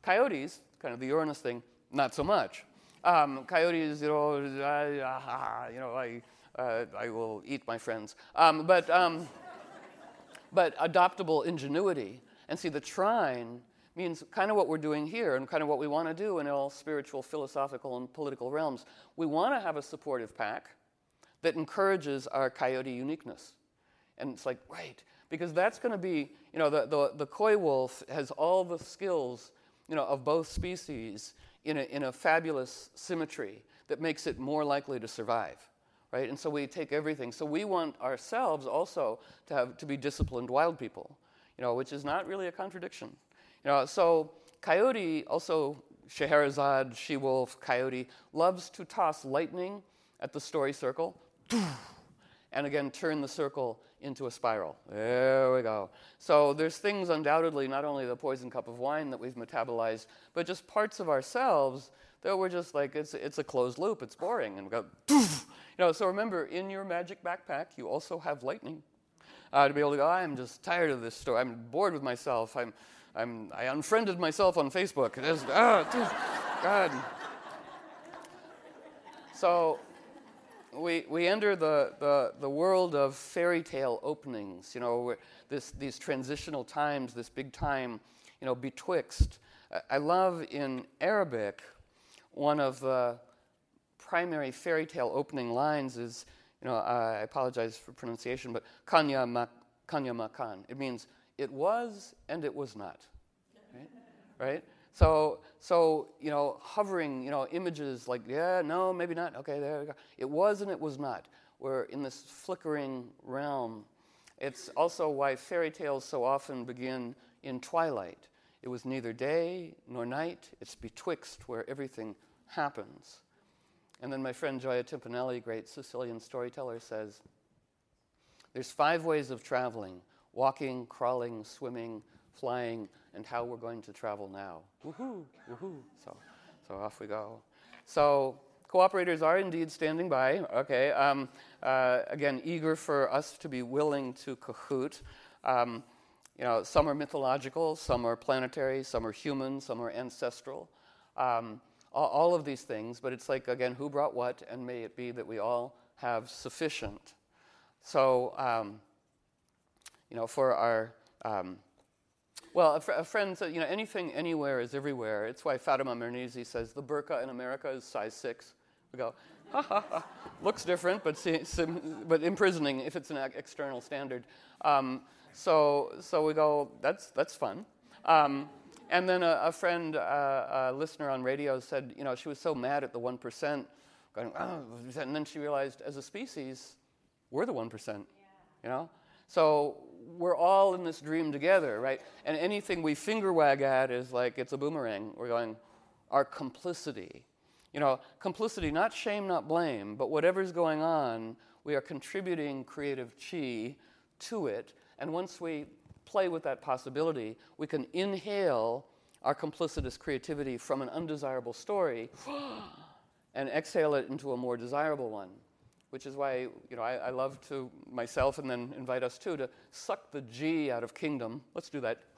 Coyotes, kind of the Uranus thing, not so much. Um, coyotes, you know, I, uh, you know, I, uh, I will eat my friends. Um, but, um, but adoptable ingenuity. And see, the trine means kind of what we're doing here and kind of what we want to do in all spiritual, philosophical, and political realms. We want to have a supportive pack that encourages our coyote uniqueness. And it's like, right, because that's going to be, you know, the, the, the coy wolf has all the skills, you know, of both species in a, in a fabulous symmetry that makes it more likely to survive, right? And so we take everything. So we want ourselves also to have to be disciplined wild people, you know, which is not really a contradiction. You know, so coyote, also Scheherazade, she-wolf, coyote, loves to toss lightning at the story circle, and again turn the circle into a spiral. There we go. So there's things undoubtedly, not only the poison cup of wine that we've metabolized, but just parts of ourselves that we're just like, it's it's a closed loop, it's boring, and we go, you know, so remember, in your magic backpack, you also have lightning. Uh, to be able to go, I'm just tired of this story, I'm bored with myself, I'm, I'm, I unfriended myself on Facebook. It is, oh, God. So we we enter the, the, the world of fairy tale openings, you know, this, these transitional times, this big time, you know, betwixt. I love in Arabic, one of the primary fairy tale opening lines is, you know, I apologize for pronunciation, but kanya ma, kanya makan. It means it was and it was not, right? Right? So, so you know, hovering, you know, images like, yeah, no, maybe not. Okay, there we go. It was and it was not. We're in this flickering realm. It's also why fairy tales so often begin in twilight. It was neither day nor night. It's betwixt where everything happens. And then my friend Gioia Timpanelli, great Sicilian storyteller, says, there's five ways of traveling: walking, crawling, swimming, flying, and how we're going to travel now. Woohoo, woohoo. So, so off we go. So cooperators are indeed standing by, okay. Um, uh, again, eager for us to be willing to cahoot. Um, you know, some are mythological, some are planetary, some are human, some are ancestral. Um, all, all of these things, but it's like, again, who brought what, and may it be that we all have sufficient. So, um, you know, for our... Um, Well, a, fr- a friend said, you know, anything, anywhere is everywhere. It's why Fatima Mernissi says the burqa in America is size six. We go, ha ha ha. Looks different, but see, sim, but imprisoning if it's an external standard. Um, so so we go, that's that's fun. Um, and then a, a friend, uh, a listener on radio, said, you know, she was so mad at the one percent, going, oh, and then she realized, as a species, we're the one percent. Yeah. You know, so we're all in this dream together, right? And anything we finger wag at is like it's a boomerang. We're going, our complicity. You know, complicity, not shame, not blame, but whatever's going on, we are contributing creative chi to it. And once we play with that possibility, we can inhale our complicitous creativity from an undesirable story and exhale it into a more desirable one. Which is why, you know, I, I love to myself, and then invite us too, to suck the G out of kingdom. Let's do that.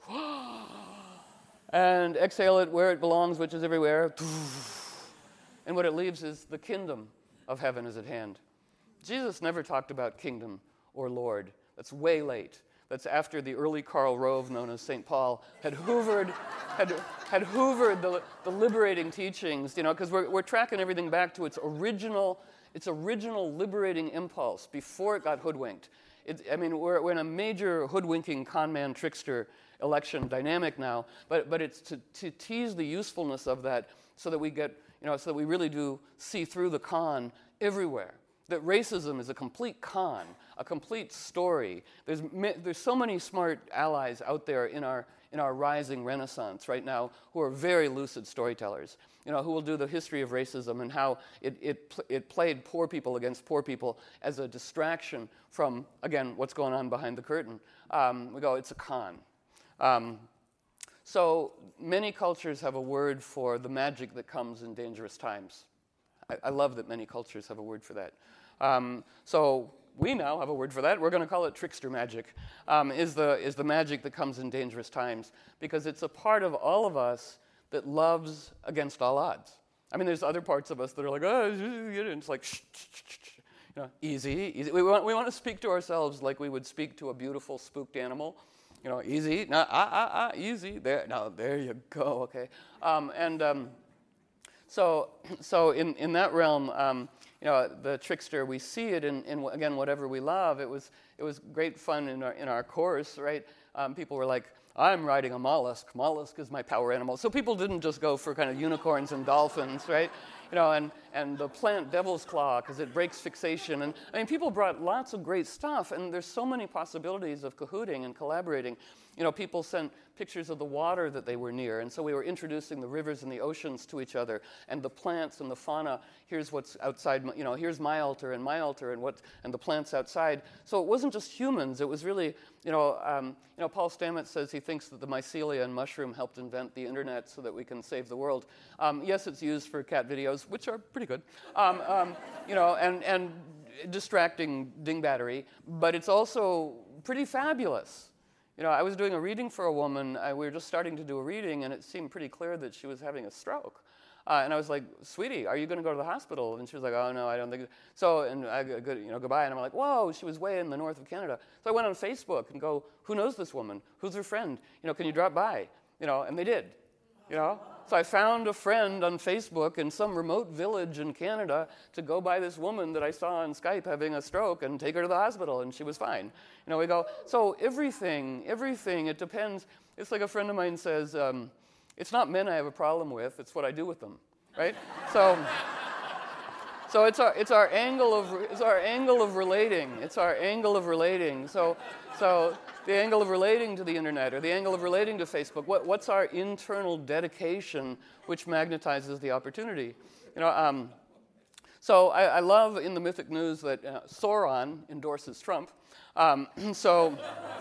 And exhale it where it belongs, which is everywhere. And what it leaves is the kingdom of heaven is at hand. Jesus never talked about kingdom or Lord. That's way late. That's after the early Karl Rove, known as Saint Paul, had hoovered, had, had hoovered the, the liberating teachings, you know, because we're, we're tracking everything back to its original its original liberating impulse before it got hoodwinked. It, I mean, we're, we're in a major hoodwinking con man trickster election dynamic now, but but it's to, to tease the usefulness of that so that we get, you know, so that we really do see through the con everywhere. That racism is a complete con, a complete story. There's there's so many smart allies out there in our in our rising renaissance right now who are very lucid storytellers, you know, who will do the history of racism and how it, it, it played poor people against poor people as a distraction from, again, what's going on behind the curtain. Um, we go, it's a con. Um, so many cultures have a word for the magic that comes in dangerous times. I, I love that many cultures have a word for that. Um, so we now have a word for that. We're going to call it trickster magic, um, is the is the magic that comes in dangerous times, because it's a part of all of us that loves against all odds. I mean, there's other parts of us that are like, oh, it's like, shh, shh, shh, shh. You know, easy, easy. We want, we want to speak to ourselves like we would speak to a beautiful spooked animal. You know, easy, no, ah, ah, ah, easy. There, now, there you go. Okay, um, and um, so, so in, in that realm, um, you know, the trickster, we see it in, in again whatever we love. It was it was great fun in our in our course, right? Um, people were like, I'm riding a mollusk. Mollusk is my power animal. So people didn't just go for kind of unicorns and dolphins, right? You know, and, and the plant devil's claw because it breaks fixation. And I mean, people brought lots of great stuff, and there's so many possibilities of cahooting and collaborating. You know, people sent pictures of the water that they were near, and so we were introducing the rivers and the oceans to each other, and the plants and the fauna. Here's what's outside, you know, here's my altar and my altar and what, and the plants outside. So it wasn't just humans, it was really, you know, um, you know, Paul Stamets says he thinks that the mycelia and mushroom helped invent the internet so that we can save the world. Um, yes, it's used for cat videos, which are pretty good, um, um, you know, and, and distracting ding battery, but it's also pretty fabulous. You know, I was doing a reading for a woman. I, we were just starting to do a reading, and it seemed pretty clear that she was having a stroke. Uh, and I was like, "Sweetie, are you going to go to the hospital?" And she was like, "Oh no, I don't think so." And I go, you know, goodbye. And I'm like, "Whoa!" She was way in the north of Canada. So I went on Facebook and go, "Who knows this woman? Who's her friend? You know, can you drop by?" You know, and they did. You know, so I found a friend on Facebook in some remote village in Canada to go by this woman that I saw on Skype having a stroke and take her to the hospital, and she was fine. You know, we go, so everything, everything, it depends. It's like a friend of mine says, um, it's not men I have a problem with, it's what I do with them, right? So, so it's our it's our angle of it's our angle of relating. It's our angle of relating. So, so. The angle of relating to the internet or the angle of relating to Facebook, what, what's our internal dedication which magnetizes the opportunity? You know, um, so I, I love in the Mythic News that uh, Sauron endorses Trump. Um, so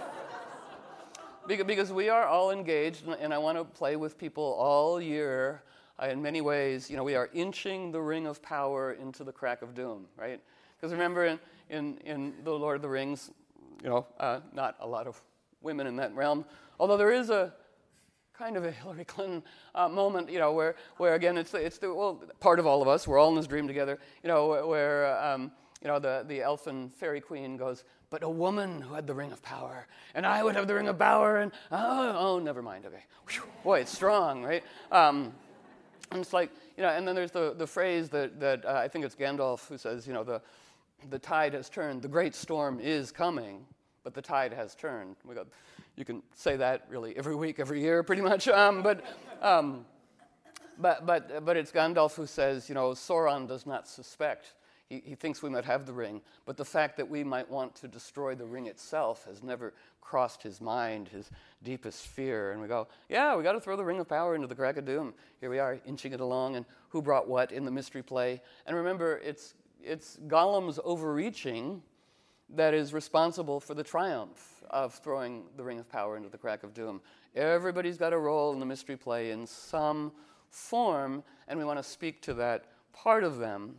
because we are all engaged, and, and I want to play with people all year. Uh, in many ways, you know, we are inching the ring of power into the crack of doom, right? Because remember in, in, in The Lord of the Rings, you know, uh, not a lot of women in that realm, although there is a kind of a Hillary Clinton uh, moment, you know, where, where again, it's the, it's the, well, part of all of us, we're all in this dream together, you know, where, where um, you know, the, the elfin fairy queen goes, but a woman who had the ring of power, and I would have the ring of power, and, oh, oh never mind, okay. Whew, boy, it's strong, right? Um, and it's like, you know, and then there's the, the phrase that, that uh, I think it's Gandalf who says, you know, the, the tide has turned, the great storm is coming, but the tide has turned. We got, you can say that really every week, every year, pretty much. Um, but, um, but, but, but it's Gandalf who says, you know, Sauron does not suspect. He, he thinks we might have the ring, but the fact that we might want to destroy the ring itself has never crossed his mind, his deepest fear. And we go, yeah, we got to throw the ring of power into the crack of doom. Here we are, inching it along, and who brought what in the mystery play. And remember, it's It's Gollum's overreaching that is responsible for the triumph of throwing the ring of power into the crack of doom. Everybody's got a role in the mystery play in some form, and we want to speak to that part of them.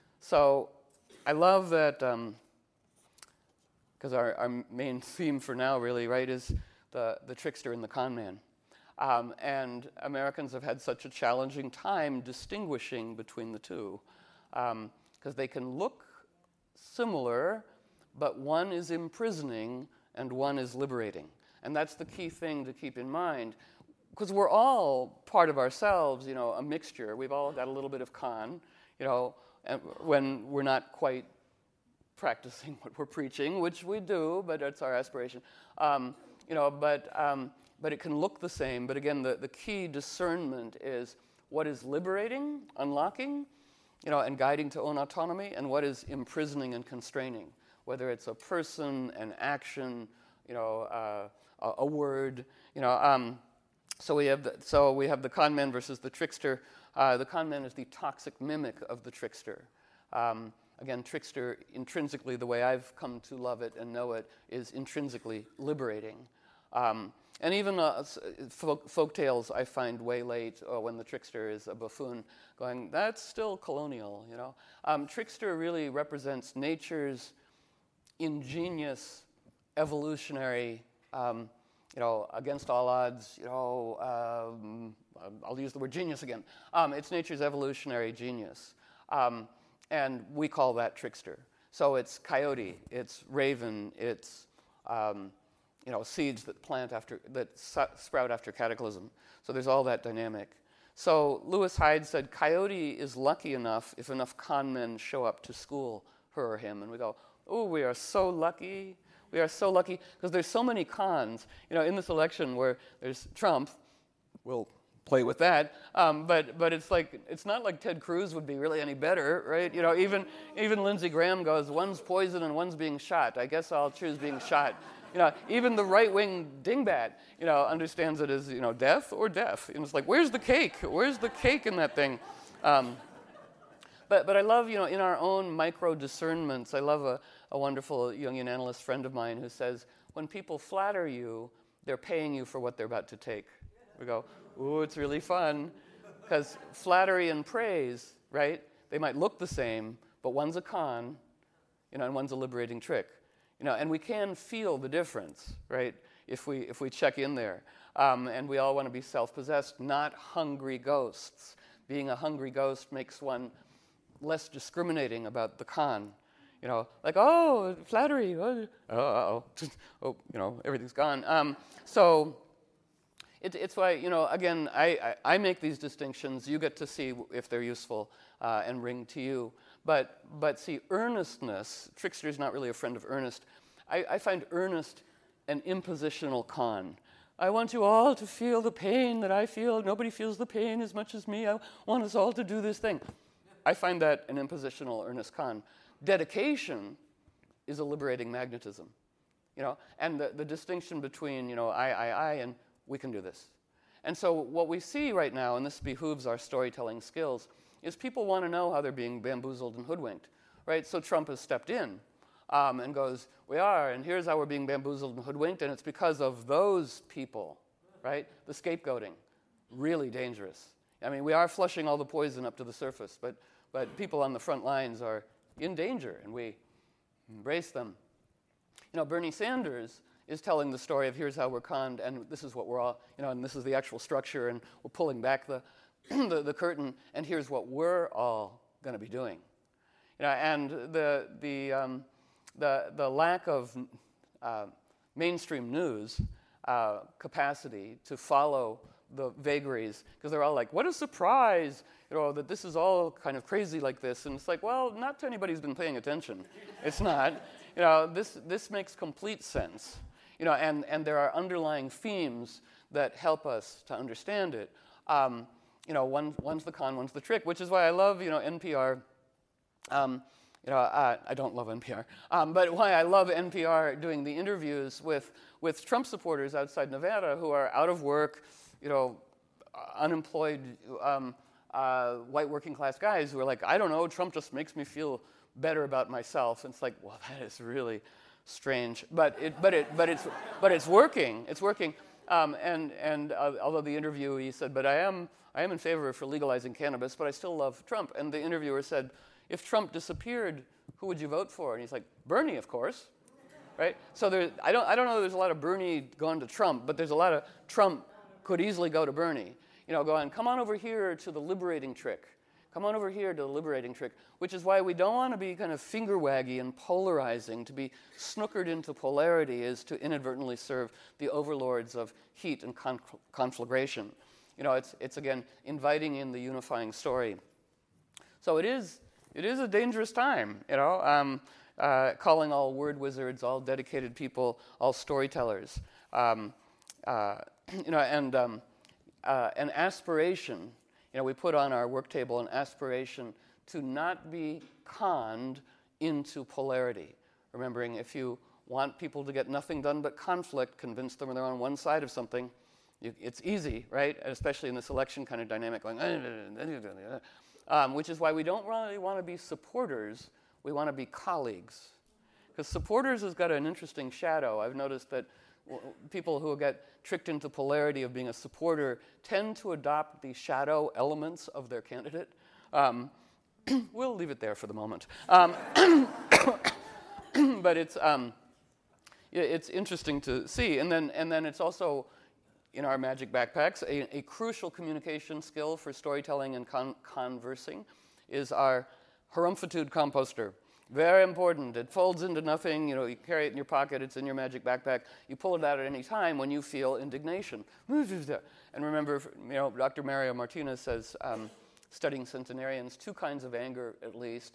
So I love that, because um, our, our main theme for now really, right, is the, the trickster and the con man. Um, and Americans have had such a challenging time distinguishing between the two. Um, because they can look similar, but one is imprisoning and one is liberating. And that's the key thing to keep in mind, because we're all part of ourselves, you know, a mixture. We've all got a little bit of con, you know, and when we're not quite practicing what we're preaching, which we do, but it's our aspiration. Um, you know, but um, but it can look the same. But again, the, the key discernment is what is liberating, unlocking, you know, and guiding to own autonomy, and what is imprisoning and constraining, whether it's a person, an action, you know, uh, a, a word, you know. Um, so we have the, so we have the con man versus the trickster. Uh, the con man is the toxic mimic of the trickster. Um, again, trickster intrinsically, the way I've come to love it and know it, is intrinsically liberating. Um, And even uh, folk, folk tales I find way late, or when the trickster is a buffoon, going, that's still colonial, you know. Um, trickster really represents nature's ingenious, evolutionary, um, you know, against all odds, you know, um, I'll use the word genius again. Um, it's nature's evolutionary genius. Um, and we call that trickster. So it's coyote, it's raven, it's, um, you know, seeds that plant after, that sprout after cataclysm. So there's all that dynamic. So Lewis Hyde said, coyote is lucky enough if enough con men show up to school her or him. And we go, oh, we are so lucky. We are so lucky because there's so many cons. You know, in this election where there's Trump, we'll play with that. Um, but but it's like it's not like Ted Cruz would be really any better, right? You know, even even Lindsey Graham goes, one's poison and one's being shot. I guess I'll choose being shot. You know, even the right-wing dingbat, you know, understands it as, you know, death or death. And it's like, where's the cake? Where's the cake in that thing? Um, but but I love, you know, in our own micro discernments, I love a, a wonderful Jungian analyst friend of mine who says, when people flatter you, they're paying you for what they're about to take. We go, ooh, it's really fun. Because flattery and praise, right, they might look the same, but one's a con, you know, and one's a liberating trick. You know, and we can feel the difference, right, if we if we check in there. Um, and we all want to be self-possessed, not hungry ghosts. Being a hungry ghost makes one less discriminating about the con. You know, like, oh, flattery, oh, uh-oh, oh, you know, everything's gone. Um, so it, it's why, you know, again, I, I, I make these distinctions. You get to see if they're useful uh, and ring to you. But, but see, earnestness, trickster's not really a friend of earnest. I, I find earnest an impositional con. I want you all to feel the pain that I feel. Nobody feels the pain as much as me. I want us all to do this thing. I find that an impositional earnest con. Dedication is a liberating magnetism. You know, and the, the distinction between, you know, I, I, I, and we can do this. And so what we see right now, and this behooves our storytelling skills, is people want to know how they're being bamboozled and hoodwinked, right? So Trump has stepped in um, and goes, we are, and here's how we're being bamboozled and hoodwinked, and it's because of those people, right? The scapegoating, really dangerous. I mean, we are flushing all the poison up to the surface, but, but people on the front lines are in danger, and we embrace them. You know, Bernie Sanders is telling the story of here's how we're conned, and this is what we're all, you know, and this is the actual structure, and we're pulling back the the, the curtain, and here's what we're all going to be doing. You know, and the the um, the the lack of uh, mainstream news uh, capacity to follow the vagaries, because they're all like, "What a surprise!" You know, that this is all kind of crazy like this, and it's like, well, not to anybody who's been paying attention. It's not. You know, this this makes complete sense. You know, and and there are underlying themes that help us to understand it. Um, You know, one, one's the con, one's the trick, which is why I love, you know, N P R. Um, you know, uh, I don't love N P R, um, but why I love N P R doing the interviews with, with Trump supporters outside Nevada who are out of work, you know, unemployed, um, uh, white working class guys who are like, I don't know, Trump just makes me feel better about myself. And it's like, well, that is really strange, but it, but it, but it's, but it's working. It's working. Um, and and uh, although the interviewee said, but I am I am in favor for legalizing cannabis, but I still love Trump. And the interviewer said, if Trump disappeared, who would you vote for? And he's like, Bernie, of course, right? So there, I don't I don't know. There's a lot of Bernie going to Trump, but there's a lot of Trump could easily go to Bernie. You know, going, come on over here to the liberating trick. Come on over here to the liberating trick, which is why we don't want to be kind of finger waggy and polarizing. To be snookered into polarity is to inadvertently serve the overlords of heat and conf- conflagration. You know, it's it's again inviting in the unifying story. So it is it is a dangerous time. You know, um, uh, calling all word wizards, all dedicated people, all storytellers. Um, uh, you know, and um, uh, an aspiration. You know, we put on our work table an aspiration to not be conned into polarity. Remembering, if you want people to get nothing done but conflict, convince them they're on one side of something, you, it's easy, right? Especially in this election kind of dynamic, going, um, which is why we don't really want to be supporters, we want to be colleagues. Because supporters has got an interesting shadow. I've noticed that people who get tricked into polarity of being a supporter tend to adopt the shadow elements of their candidate. Um, we'll leave it there for the moment. Um, but it's um, it's interesting to see. And then, and then it's also, in our magic backpacks, a, a crucial communication skill for storytelling and con- conversing is our Harumph-A-Tude composter. Very important. It folds into nothing. You know, you carry it in your pocket. It's in your magic backpack. You pull it out at any time when you feel indignation. And remember, you know, Doctor Mario Martinez says, um, studying centenarians, two kinds of anger at least.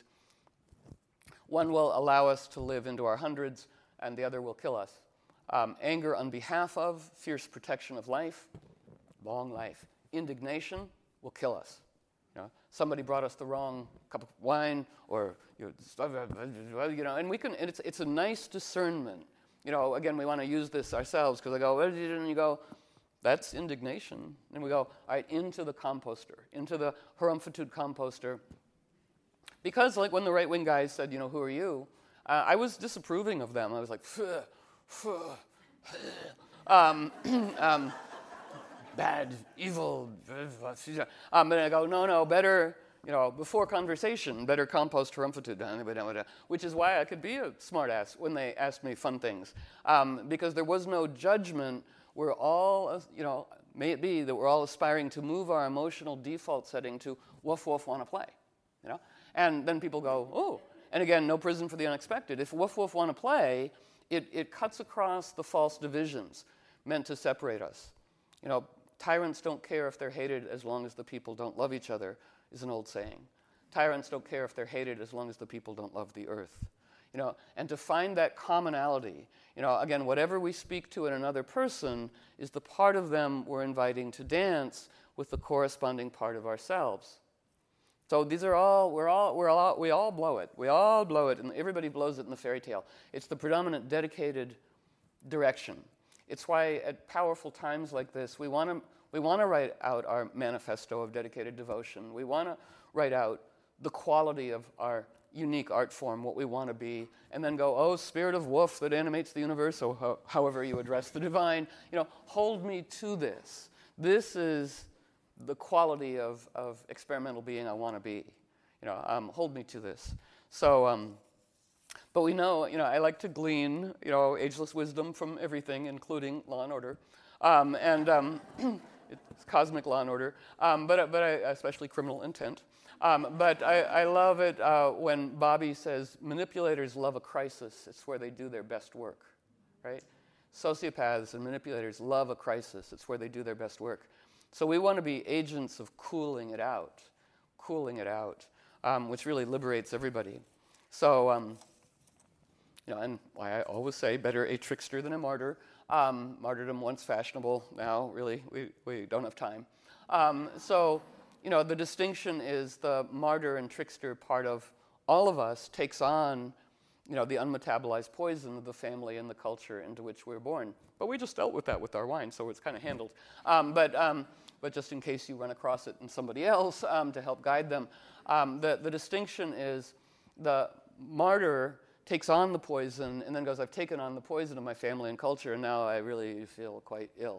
One will allow us to live into our hundreds, and the other will kill us. Um, anger on behalf of, fierce protection of life, long life. Indignation will kill us. You know, somebody brought us the wrong cup of wine, or you know, you know and we can. And it's it's a nice discernment. You know, again, we want to use this ourselves because I go, what did you do? And you go, that's indignation. And we go, all right, into the composter, into the Harumph-A-Tude composter. Because, like, when the right-wing guys said, you know, who are you? Uh, I was disapproving of them. I was like, phuh, phuh, um, um, bad, evil. Um, and I go, no, no, better, you know, before conversation, better compost Harumph-A-Tude, which is why I could be a smartass when they asked me fun things. Um, because there was no judgment. We're all, you know, may it be that we're all aspiring to move our emotional default setting to woof, woof, want to play, you know? And then people go, oh. And again, no prison for the unexpected. If woof, woof, want to play, it, it cuts across the false divisions meant to separate us. You know, tyrants don't care if they're hated as long as the people don't love each other, is an old saying. Tyrants don't care if they're hated as long as the people don't love the earth. You know, and to find that commonality, you know, again, whatever we speak to in another person is the part of them we're inviting to dance with the corresponding part of ourselves. So these are all, we're all, we're all, we all blow it. We all blow it, and everybody blows it in the fairy tale. It's the predominant dedicated direction. It's why at powerful times like this, we want to we want to write out our manifesto of dedicated devotion. We want to write out the quality of our unique art form, what we want to be, and then go, oh, spirit of woof that animates the universe, or ho- however you address the divine, you know, hold me to this. This is the quality of, of experimental being I want to be. You know, um, hold me to this. So, um, but we know, you know, I like to glean, you know, ageless wisdom from everything, including Law and Order, um, and um, it's cosmic Law and Order, um, but but I, especially Criminal Intent. Um, but I, I love it uh, when Bobby says, manipulators love a crisis. It's where they do their best work, right? Sociopaths and manipulators love a crisis. It's where they do their best work. So we want to be agents of cooling it out, cooling it out, um, which really liberates everybody. So, um, you know, and why I always say, better a trickster than a martyr. Um, martyrdom once fashionable, now really we, we don't have time. Um, so, you know, the distinction is the martyr and trickster part of all of us takes on, you know, the unmetabolized poison of the family and the culture into which we're born. But we just dealt with that with our wine, so it's kind of handled. Um, but um, but just in case you run across it in somebody else um, to help guide them, um, the, the distinction is the martyr takes on the poison and then goes, I've taken on the poison of my family and culture, and now I really feel quite ill.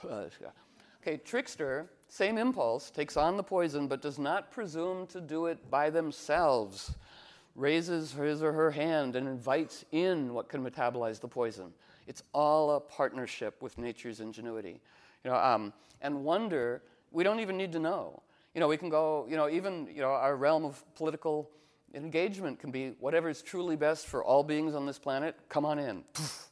Okay, trickster, same impulse, takes on the poison, but does not presume to do it by themselves. Raises his or her hand and invites in what can metabolize the poison. It's all a partnership with nature's ingenuity. You know, um, and wonder, we don't even need to know. You know, we can go, you know, even, you know, our realm of political engagement can be whatever's truly best for all beings on this planet, come on in.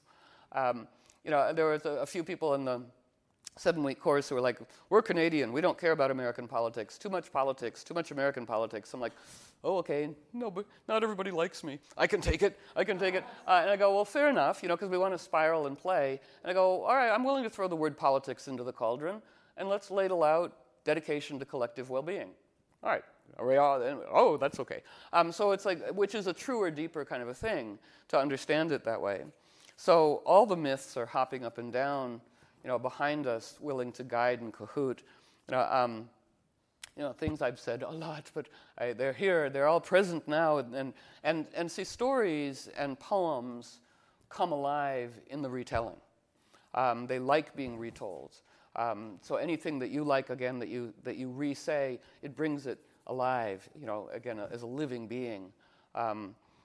Um, you know, there was a, a few people in the seven-week course who were like, we're Canadian, we don't care about American politics, too much politics, too much American politics. I'm like, oh, okay, no, but not everybody likes me. I can take it, I can take it. Uh, and I go, well, fair enough, you know, because we want to spiral and play. And I go, all right, I'm willing to throw the word politics into the cauldron, and let's ladle out dedication to collective well-being. All right, are we all, oh, that's okay. Um, so it's like, which is a truer, deeper kind of a thing to understand it that way. So all the myths are hopping up and down, you know, behind us, willing to guide and cahoot. You know, um, you know, things I've said a lot, but I, they're here, they're all present now. And, and, and, and see, stories and poems come alive in the retelling. Um, they like being retold. Um, so anything that you like, again, that you, that you re-say, it brings it alive, you know, again, as a living being. Um,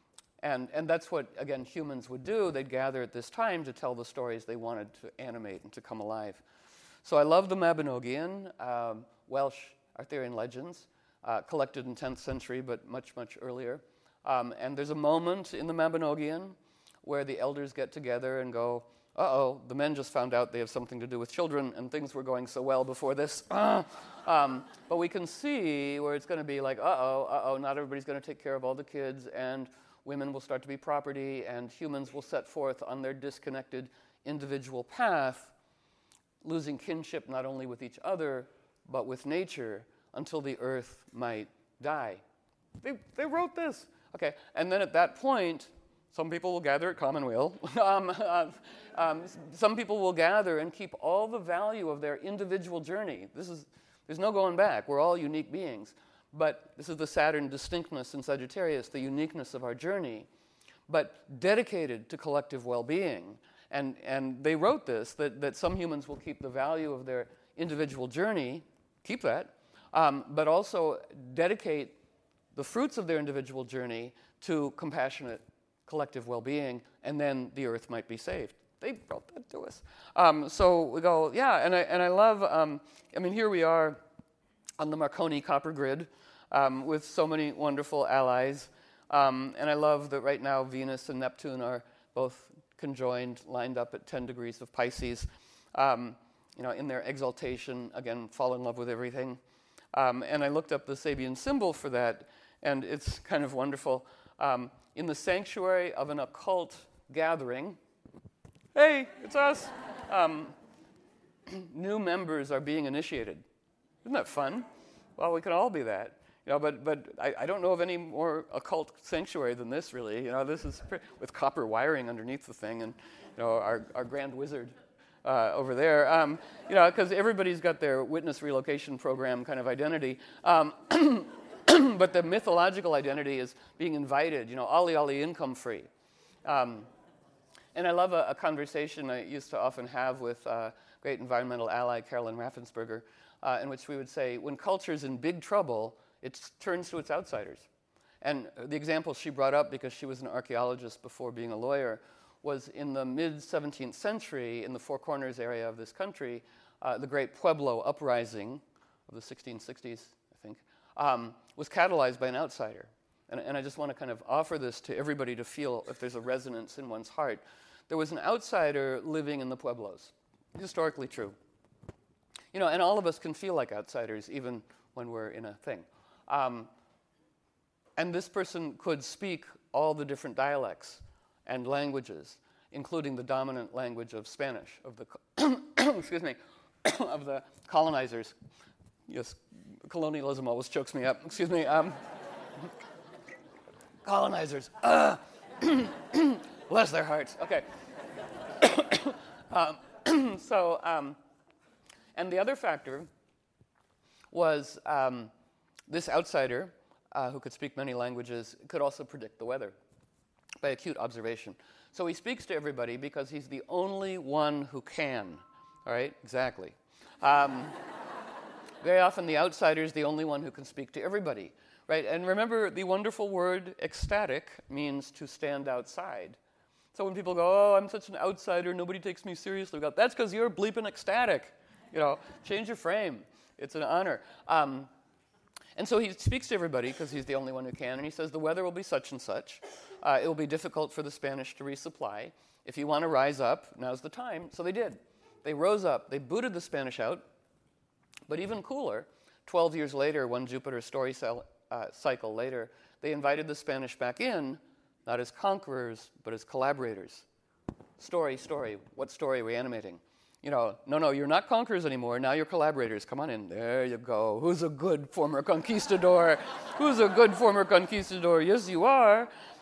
And, and that's what, again, humans would do. They'd gather at this time to tell the stories they wanted to animate and to come alive. So I love the Mabinogion, um, Welsh Arthurian legends, uh, collected in tenth century, but much, much earlier. Um, and there's a moment in the Mabinogion where the elders get together and go, uh-oh, the men just found out they have something to do with children, and things were going so well before this. um, but we can see where it's going to be like, uh-oh, uh-oh, not everybody's going to take care of all the kids, and women will start to be property, and humans will set forth on their disconnected individual path, losing kinship not only with each other, but with nature, until the earth might die. They, they wrote this. Okay, and then at that point, some people will gather at Commonweal. um, uh, um, some people will gather and keep all the value of their individual journey. This is, there's no going back. We're all unique beings. But this is the Saturn distinctness in Sagittarius, the uniqueness of our journey, but dedicated to collective well-being. And, and they wrote this, that, that some humans will keep the value of their individual journey, keep that, um, but also dedicate the fruits of their individual journey to compassionate collective well-being, and then the earth might be saved. They wrote that to us. Um, so we go, yeah, and I, and I love, um, I mean, here we are on the Marconi copper grid um, with so many wonderful allies. Um, and I love that right now Venus and Neptune are both conjoined, lined up at ten degrees of Pisces. Um, you know, in their exaltation, again, fall in love with everything. Um, and I looked up the Sabian symbol for that, and it's kind of wonderful. Um, in the sanctuary of an occult gathering, hey, it's us, um, new members are being initiated. Isn't that fun? Well, we can all be that. You know, but but I, I don't know of any more occult sanctuary than this, really. You know, this is pre- with copper wiring underneath the thing, and you know, our our grand wizard uh, over there. Um, you know, because everybody's got their witness relocation program kind of identity. Um, But the mythological identity is being invited, you know, Ali Ali income free. Um, and I love a, a conversation I used to often have with uh, great environmental ally Carolyn Raffensperger, uh, in which we would say, when culture's in big trouble, it turns to its outsiders. And the example she brought up, because she was an archaeologist before being a lawyer, was in the mid-seventeenth century, in the Four Corners area of this country, uh, the Great Pueblo Uprising of the sixteen sixties, I think, um, was catalyzed by an outsider. And, and I just want to kind of offer this to everybody to feel if there's a resonance in one's heart. There was an outsider living in the Pueblos. Historically true. You know, and all of us can feel like outsiders even when we're in a thing. Um, and this person could speak all the different dialects and languages, including the dominant language of Spanish, of the, excuse me, of the colonizers. Yes, colonialism always chokes me up. Excuse me. Um, colonizers. Uh, bless their hearts. Okay. um, so, um, and the other factor was um, this outsider, uh, who could speak many languages, could also predict the weather by acute observation. So he speaks to everybody because he's the only one who can. All right? Exactly. Um, Very often the outsider is the only one who can speak to everybody, right? And remember, the wonderful word ecstatic means to stand outside. So when people go, oh, I'm such an outsider, nobody takes me seriously, we go, that's because you're bleeping ecstatic. You know, change your frame. It's an honor. Um, and so he speaks to everybody because he's the only one who can, and he says the weather will be such and such. Uh, it will be difficult for the Spanish to resupply. If you want to rise up, now's the time. So they did. They rose up. They booted the Spanish out. But even cooler, twelve years later, one Jupiter story cell, uh, cycle later, they invited the Spanish back in, not as conquerors, but as collaborators. Story, story. What story are we animating? You know, no, no, you're not conquerors anymore. Now you're collaborators. Come on in. There you go. Who's a good former conquistador? Who's a good former conquistador? Yes, you are.